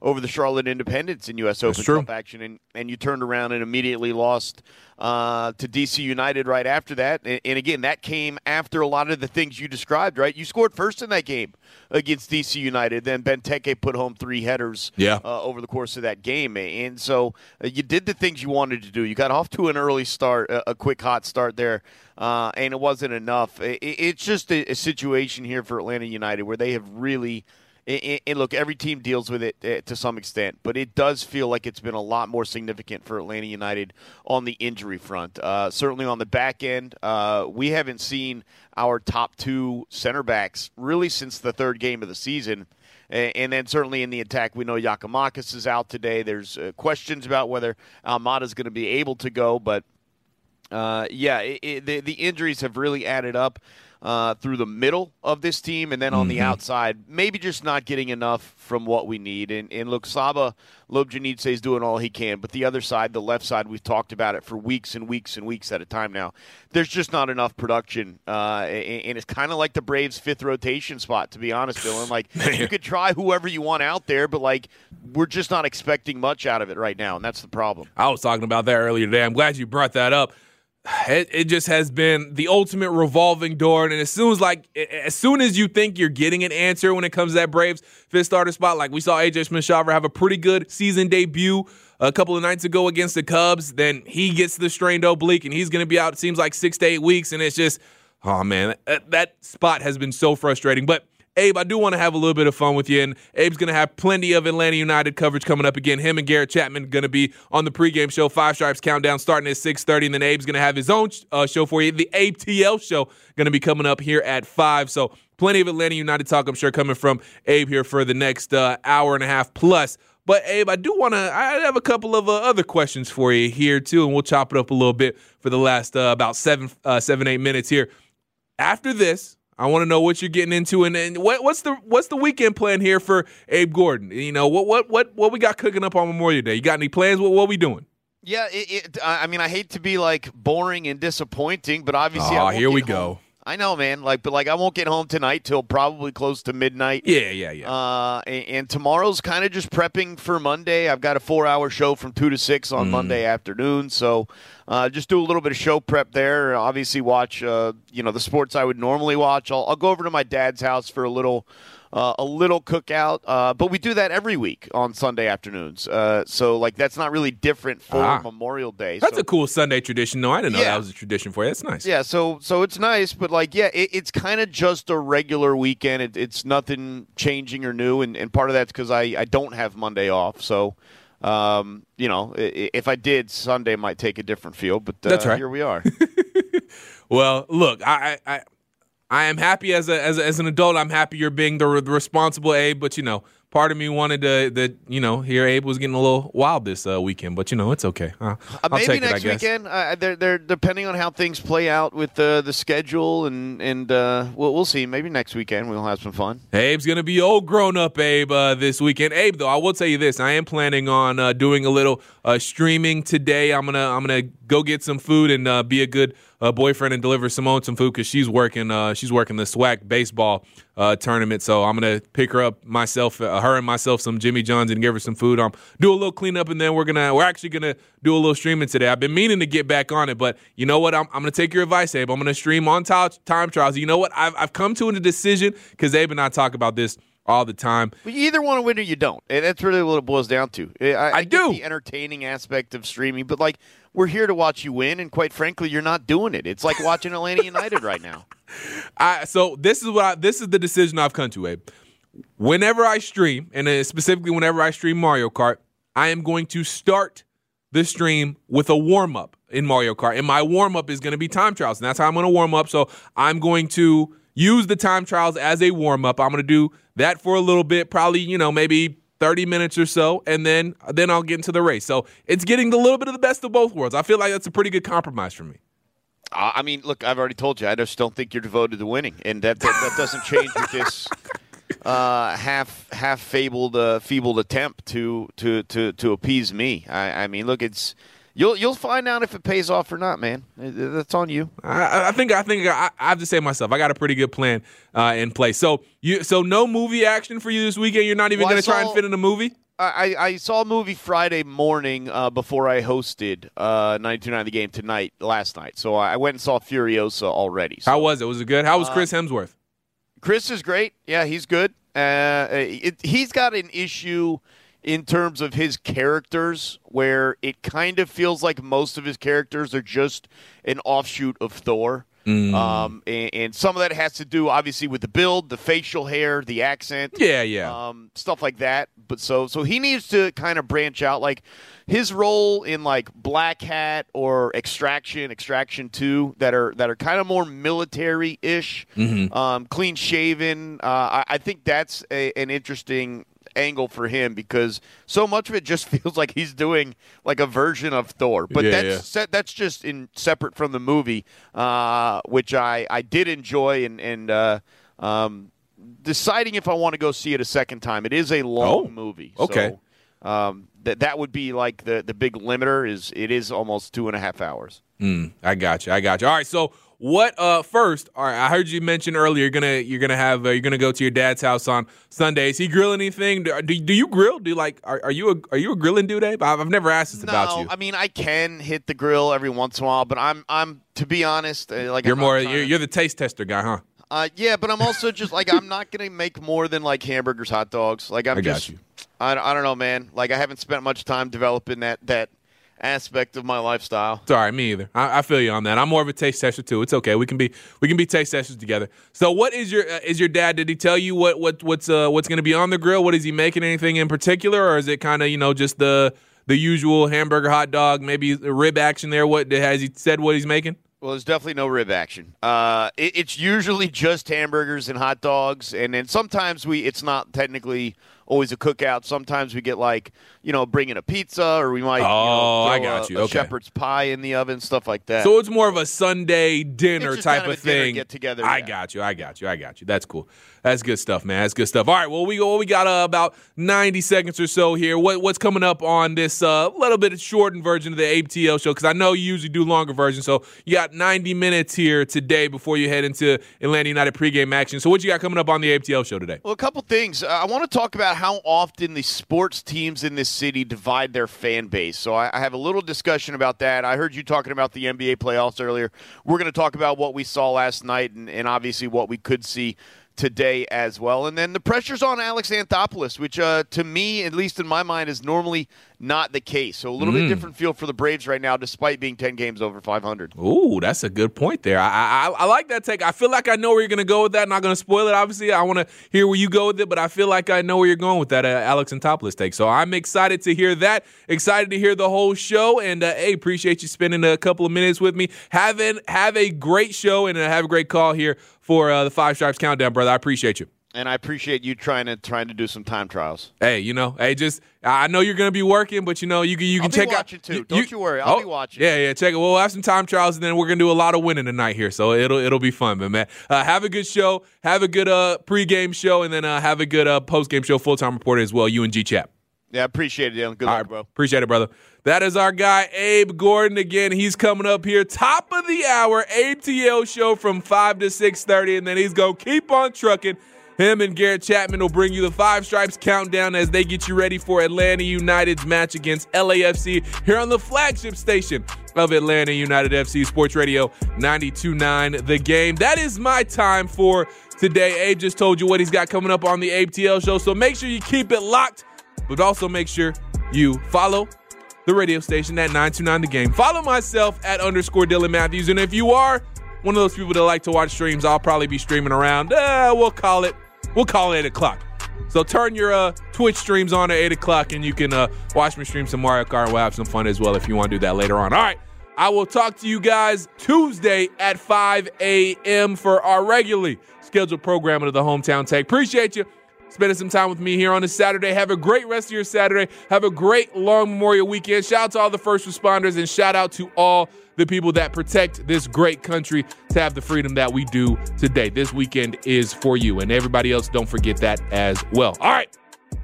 Speaker 11: over the Charlotte Independents in U S Open Cup action, and, and you turned around and immediately lost uh, to D C United right after that. And, and again, that came after a lot of the things you described, right? You scored first in that game against D C United. Then Benteke put home three headers
Speaker 5: yeah.
Speaker 11: uh, over the course of that game. And so uh, you did the things you wanted to do. You got off to an early start, a, a quick hot start there, uh, and it wasn't enough. It, it's just a, a situation here for Atlanta United where they have really – and look, every team deals with it uh, to some extent, but it does feel like it's been a lot more significant for Atlanta United on the injury front. Uh, certainly on the back end, uh, we haven't seen our top two center backs really since the third game of the season. And then certainly in the attack, we know Giakoumakis is out today. There's uh, questions about whether Almada's going to be able to go, but uh, yeah, it, it, the, the injuries have really added up. Uh, through the middle of this team, and then on mm-hmm. the outside, maybe just not getting enough from what we need. And, and look, Saba Lobjanidze is doing all he can, but the other side, the left side, we've talked about it for weeks and weeks and weeks at a time now. There's just not enough production, uh, and, and it's kind of like the Braves' fifth rotation spot, to be honest, Dylan. Like, you could try whoever you want out there, but, like, we're just not expecting much out of it right now, and that's the problem.
Speaker 5: I was talking about that earlier today. I'm glad you brought that up. It, it just has been the ultimate revolving door, and as soon as like as soon as you think you're getting an answer when it comes to that Braves fifth starter spot, like we saw A J Smith-Shawver have a pretty good season debut a couple of nights ago against the Cubs. Then he gets the strained oblique, and he's going to be out. It seems like six to eight weeks, and it's just, oh man, that, that spot has been so frustrating. But Abe, I do want to have a little bit of fun with you, and Abe's going to have plenty of Atlanta United coverage coming up again. Him and Garrett Chapman going to be on the pregame show, Five Stripes Countdown, starting at six thirty, and then Abe's going to have his own uh, show for you. The Abe T L show going to be coming up here at five, so plenty of Atlanta United talk, I'm sure, coming from Abe here for the next uh, hour and a half plus. But, Abe, I do want to – I have a couple of uh, other questions for you here, too, and we'll chop it up a little bit for the last uh, about seven, uh, seven, eight minutes here. After this – I want to know what you're getting into, and, and what, what's the what's the weekend plan here for Abe Gordon? You know, what what what what we got cooking up on Memorial Day? You got any plans? What what we doing?
Speaker 11: Yeah, it, it, I mean, I hate to be like boring and disappointing, but obviously,
Speaker 5: oh,
Speaker 11: I won't
Speaker 5: here we
Speaker 11: home.
Speaker 5: go.
Speaker 11: I know, man. Like, but like, I won't get home tonight till probably close to midnight.
Speaker 5: Yeah, yeah, yeah.
Speaker 11: Uh, and, and tomorrow's kind of just prepping for Monday. I've got a four-hour show from two to six on mm. Monday afternoon, so uh, just do a little bit of show prep there. Obviously, watch uh, you know the sports I would normally watch. I'll, I'll go over to my dad's house for a little. Uh, a little cookout, uh, but we do that every week on Sunday afternoons. Uh, so, like, that's not really different for ah, Memorial Day.
Speaker 5: That's
Speaker 11: so,
Speaker 5: a cool Sunday tradition. No, I didn't know
Speaker 11: yeah.
Speaker 5: that was a tradition for you. That's nice.
Speaker 11: Yeah, so so it's nice, but, like, yeah, it, it's kind of just a regular weekend. It, it's nothing changing or new, and, and part of that's because I, I don't have Monday off. So, um, you know, if I did, Sunday might take a different feel, but uh,
Speaker 5: that's right.
Speaker 11: Here we are.
Speaker 5: Well, look, I, I I am happy as a, as a, as an adult. I'm happy you're being the, the responsible Abe, but you know, part of me wanted to that you know hear Abe was getting a little wild this uh, weekend, but you know it's okay. Uh,
Speaker 11: uh,
Speaker 5: I'll
Speaker 11: maybe
Speaker 5: take
Speaker 11: next
Speaker 5: it, I guess.
Speaker 11: weekend. Uh, they're they're depending on how things play out with uh, the schedule and and uh, we'll we'll see. Maybe next weekend we'll have some fun.
Speaker 5: Abe's gonna be old grown up Abe uh, this weekend. Abe, though, I will tell you this: I am planning on uh, doing a little uh, streaming today. I'm gonna I'm gonna go get some food and uh, be a good uh, boyfriend and deliver Simone some food because she's working uh, she's working the SWAC baseball uh, tournament. So I'm gonna pick her up myself, uh, her and myself, some Jimmy John's and give her some food. Um, do a little cleanup and then we're gonna we're actually gonna do a little streaming today. I've been meaning to get back on it, but you know what? I'm, I'm gonna take your advice, Abe. I'm gonna stream on t- time trials. You know what? I've I've come to a decision because Abe and I talk about this all the time.
Speaker 11: Well, you either want to win or you don't. And that's really what it boils down to. I, I,
Speaker 5: I do.
Speaker 11: Get the entertaining aspect of streaming, but like we're here to watch you win, and quite frankly, you're not doing it. It's like watching Atlanta United right now.
Speaker 5: I, so this is what I, this is the decision I've come to, Abe. Whenever I stream, and specifically whenever I stream Mario Kart, I am going to start the stream with a warm-up in Mario Kart. And my warm-up is going to be time trials, and that's how I'm going to warm up. So I'm going to use the time trials as a warm-up. I'm going to do that for a little bit, probably, you know, maybe thirty minutes or so, and then then I'll get into the race. So it's getting a little bit of the best of both worlds. I feel like that's a pretty good compromise for me.
Speaker 11: Uh, I mean, look, I've already told you, I just don't think you're devoted to winning, and that that, that doesn't change with this uh, half half fabled uh, feebled attempt to to to to appease me. I, I mean, look, it's you'll you'll find out if it pays off or not, man. That's on you.
Speaker 5: I, I think I think I, I have to say myself, I got a pretty good plan uh, in place. So you so no movie action for you this weekend. You're not even
Speaker 11: well,
Speaker 5: going to try and fit in a movie.
Speaker 11: I, I saw a movie Friday morning uh, before I hosted uh, ninety-two point nine The Game tonight, last night. So I went and saw Furiosa already. So,
Speaker 5: How was it? Was it good? How was
Speaker 11: uh,
Speaker 5: Chris Hemsworth?
Speaker 11: Chris is great. Yeah, he's good. Uh, it, he's got an issue in terms of his characters where it kind of feels like most of his characters are just an offshoot of Thor. Mm. Um, and, and some of that has to do, obviously, with the build, the facial hair, the accent.
Speaker 5: Yeah, yeah.
Speaker 11: Um, stuff like that. But so so he needs to kind of branch out. Like, his role in, like, Black Hat or Extraction, Extraction two, that are that are kind of more military-ish, mm-hmm. um, clean-shaven. Uh, I, I think that's a, an interesting angle for him because so much of it just feels like he's doing like a version of Thor, but
Speaker 5: yeah,
Speaker 11: that's
Speaker 5: yeah.
Speaker 11: that's just in separate from the movie, uh, which I, I did enjoy and and uh, um, deciding if I want to go see it a second time. It is a long
Speaker 5: oh,
Speaker 11: movie,
Speaker 5: okay.
Speaker 11: So, um, that that would be like the the big limiter. Is it is almost two and a half hours.
Speaker 5: Mm, I got you. I got you. All right, so. What uh first? All right, I heard you mention earlier you're gonna you're gonna have uh, you're gonna go to your dad's house on Sunday. Is he grilling anything? Do, do, do you grill? Do you like are, are you a are you a grilling dude, Abe? I've, I've never asked this
Speaker 11: no,
Speaker 5: about you.
Speaker 11: I mean I can hit the grill every once in a while, but I'm I'm to be honest, uh, like
Speaker 5: you're
Speaker 11: I'm
Speaker 5: more
Speaker 11: you're,
Speaker 5: to... you're the taste tester guy, huh?
Speaker 11: Uh, yeah, but I'm also just like I'm not gonna make more than like hamburgers, hot dogs. Like I'm
Speaker 5: I got
Speaker 11: just
Speaker 5: you.
Speaker 11: I, I don't know, man. Like I haven't spent much time developing that that. aspect of my lifestyle.
Speaker 5: It's all right, me either. I, I feel you on that. I'm more of a taste tester too. It's okay. We can be we can be taste testers together. So, what is your uh, is your dad? Did he tell you what what what's uh, what's going to be on the grill? What is he making? Anything in particular, or is it kind of you know just the the usual hamburger, hot dog, maybe rib action there? What has he said? What he's making?
Speaker 11: Well, there's definitely no rib action. Uh, it, it's usually just hamburgers and hot dogs, and then sometimes we it's not technically always a cookout. Sometimes we get like, you know, bring in a pizza, or we might,
Speaker 5: oh,
Speaker 11: you know,
Speaker 5: I got
Speaker 11: a,
Speaker 5: you.
Speaker 11: a
Speaker 5: Okay.
Speaker 11: shepherd's pie in the oven, stuff like that.
Speaker 5: So it's more of a Sunday dinner
Speaker 11: It's just
Speaker 5: type
Speaker 11: kind of
Speaker 5: of
Speaker 11: a dinner
Speaker 5: thing.
Speaker 11: get together.
Speaker 5: I
Speaker 11: yeah.
Speaker 5: got you. I got you. I got you. That's cool. That's good stuff, man. That's good stuff. All right. Well, we well, we got uh, about ninety seconds or so here. What what's coming up on this uh, little bit shortened version of the A T L show? Because I know you usually do longer versions. So you got ninety minutes here today before you head into Atlanta United pregame action. So what you got coming up on the A T L show today?
Speaker 11: Well, a couple things. Uh, I want to talk about how often the sports teams in this city divide their fan base. So I, I have a little discussion about that. I heard you talking about the N B A playoffs earlier. We're going to talk about what we saw last night and, and obviously what we could see today as well. And then the pressure's on Alex Anthopoulos, which uh, to me, at least in my mind, is normally not the case. So a little
Speaker 5: mm.
Speaker 11: bit different feel for the Braves right now, despite being ten games over five hundred.
Speaker 5: Ooh, that's a good point there. I, I I like that take. I feel like I know where you're going to go with that. Not going to spoil it, obviously. I want to hear where you go with it, but I feel like I know where you're going with that uh, Alex Anthopoulos take. So I'm excited to hear that. Excited to hear the whole show. And, uh, hey, appreciate you spending a couple of minutes with me. Have, an, have a great show and uh, have a great call here for uh, the Five Stripes Countdown, brother. I appreciate you.
Speaker 11: And I appreciate you trying to trying to do some time trials.
Speaker 5: Hey, you know, hey, just I know you're gonna be working, but you know, you can you can
Speaker 11: I'll be
Speaker 5: check
Speaker 11: watching
Speaker 5: out.
Speaker 11: too.
Speaker 5: You,
Speaker 11: Don't you worry, I'll
Speaker 5: oh,
Speaker 11: be watching.
Speaker 5: Yeah, yeah, check it. We'll have some time trials, and then we're gonna do a lot of winning tonight here. So it'll it'll be fun, man. man. Uh, have a good show. Have a good uh pregame show, and then uh, have a good uh postgame show. Full time reporter as well. You and G Chap.
Speaker 11: Yeah, appreciate it, Dylan. Good
Speaker 5: All
Speaker 11: luck,
Speaker 5: right,
Speaker 11: bro.
Speaker 5: Appreciate it, brother. That is our guy, Abe Gordon. Again, he's coming up here, top of the hour, A T L show from five to six thirty, and then he's going to keep on trucking. Him and Garrett Chapman will bring you the Five Stripes Countdown as they get you ready for Atlanta United's match against L A F C here on the flagship station of Atlanta United F C, Sports Radio ninety-two point nine The Game. That is my time for today. Abe just told you what he's got coming up on the A T L show, so make sure you keep it locked, but also make sure you follow the radio station at nine two nine The Game. Follow myself at underscore Dylan Matthews. And if you are one of those people that like to watch streams, I'll probably be streaming around. Uh, we'll call it. We'll call it eight o'clock. So turn your uh, Twitch streams on at eight o'clock, and you can uh, watch me stream some Mario Kart. We'll have some fun as well if you want to do that later on. All right. I will talk to you guys Tuesday at five a.m. for our regularly scheduled program of the Hometown Take. Appreciate you spending some time with me here on this Saturday. Have a great rest of your Saturday. Have a great long Memorial weekend. Shout out to all the first responders, and shout out to all the people that protect this great country to have the freedom that we do today. This weekend is for you, and everybody else, don't forget that as well. All right.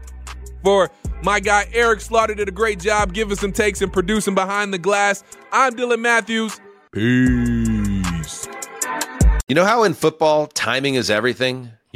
Speaker 5: For my guy Eric Slaughter, did a great job giving some takes and producing Behind the Glass. I'm Dylan Matthews. Peace.
Speaker 1: You know how in football, timing is everything?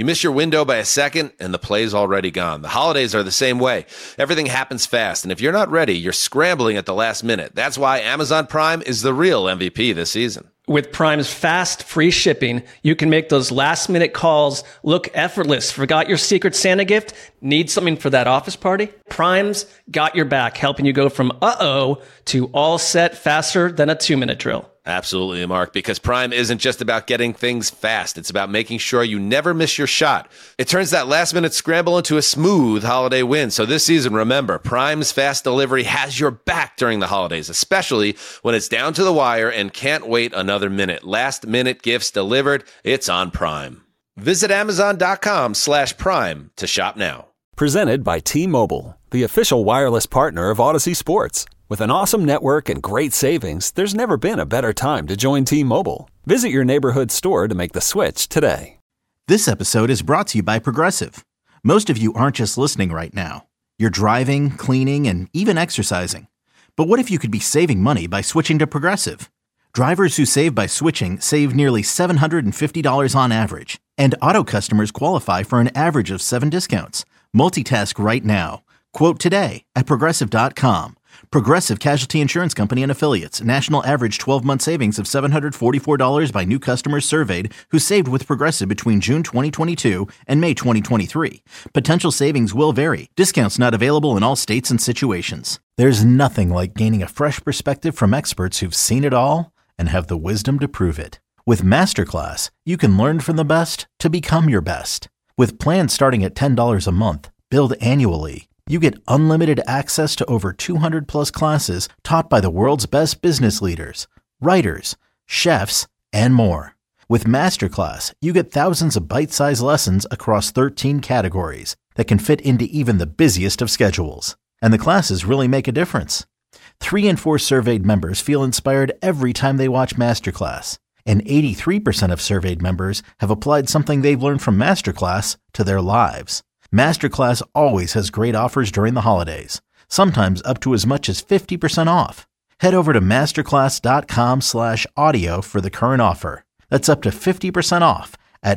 Speaker 1: You miss your window by a second, and the play's already gone. The holidays are the same way. Everything happens fast, and if you're not ready, you're scrambling at the last minute. That's why Amazon Prime is the real M V P this season.
Speaker 2: With Prime's fast, free shipping, you can make those last-minute calls look effortless. Forgot your Secret Santa gift? Need something for that office party? Prime's got your back, helping you go from uh-oh to all set faster than a two-minute drill.
Speaker 1: Absolutely, Mark, because Prime isn't just about getting things fast. It's about making sure you never miss your shot. It turns that last-minute scramble into a smooth holiday win. So this season, remember, Prime's fast delivery has your back during the holidays, especially when it's down to the wire and can't wait another minute. Last-minute gifts delivered, it's on Prime. Visit Amazon.com slash Prime to shop now.
Speaker 3: Presented by T-Mobile, the official wireless partner of Odyssey Sports. With an awesome network and great savings, there's never been a better time to join T-Mobile. Visit your neighborhood store to make the switch today.
Speaker 4: This episode is brought to you by Progressive. Most of you aren't just listening right now. You're driving, cleaning, and even exercising. But what if you could be saving money by switching to Progressive? Drivers who save by switching save nearly seven hundred fifty dollars on average. And auto customers qualify for an average of seven discounts. Multitask right now. Quote today at Progressive dot com. Progressive Casualty Insurance Company and Affiliates. National average twelve-month savings of seven hundred forty-four dollars by new customers surveyed who saved with Progressive between June twenty twenty-two and May twenty twenty-three. Potential savings will vary. Discounts not available in all states and situations. There's nothing like gaining a fresh perspective from experts who've seen it all and have the wisdom to prove it. With Masterclass, you can learn from the best to become your best. With plans starting at ten dollars a month, billed annually, you get unlimited access to over two hundred plus classes taught by the world's best business leaders, writers, chefs, and more. With Masterclass, you get thousands of bite-sized lessons across thirteen categories that can fit into even the busiest of schedules. And the classes really make a difference. Three in four surveyed members feel inspired every time they watch Masterclass. And eighty-three percent of surveyed members have applied something they've learned from Masterclass to their lives. Masterclass always has great offers during the holidays, sometimes up to as much as fifty percent off. Head over to masterclass.com slash audio for the current offer. That's up to fifty percent off at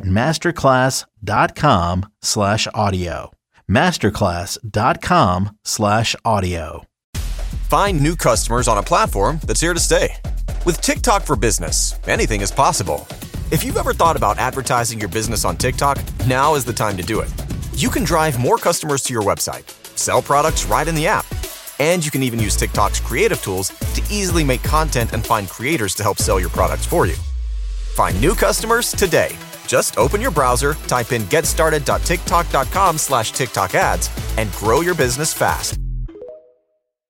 Speaker 4: masterclass.com slash audio. Masterclass.com slash audio.
Speaker 12: Find new customers on a platform that's here to stay. With TikTok for Business, anything is possible. If you've ever thought about advertising your business on TikTok, now is the time to do it. You can drive more customers to your website, sell products right in the app, and you can even use TikTok's creative tools to easily make content and find creators to help sell your products for you. Find new customers today. Just open your browser, type in getstarted.tiktok.com slash TikTok ads, and grow your business fast.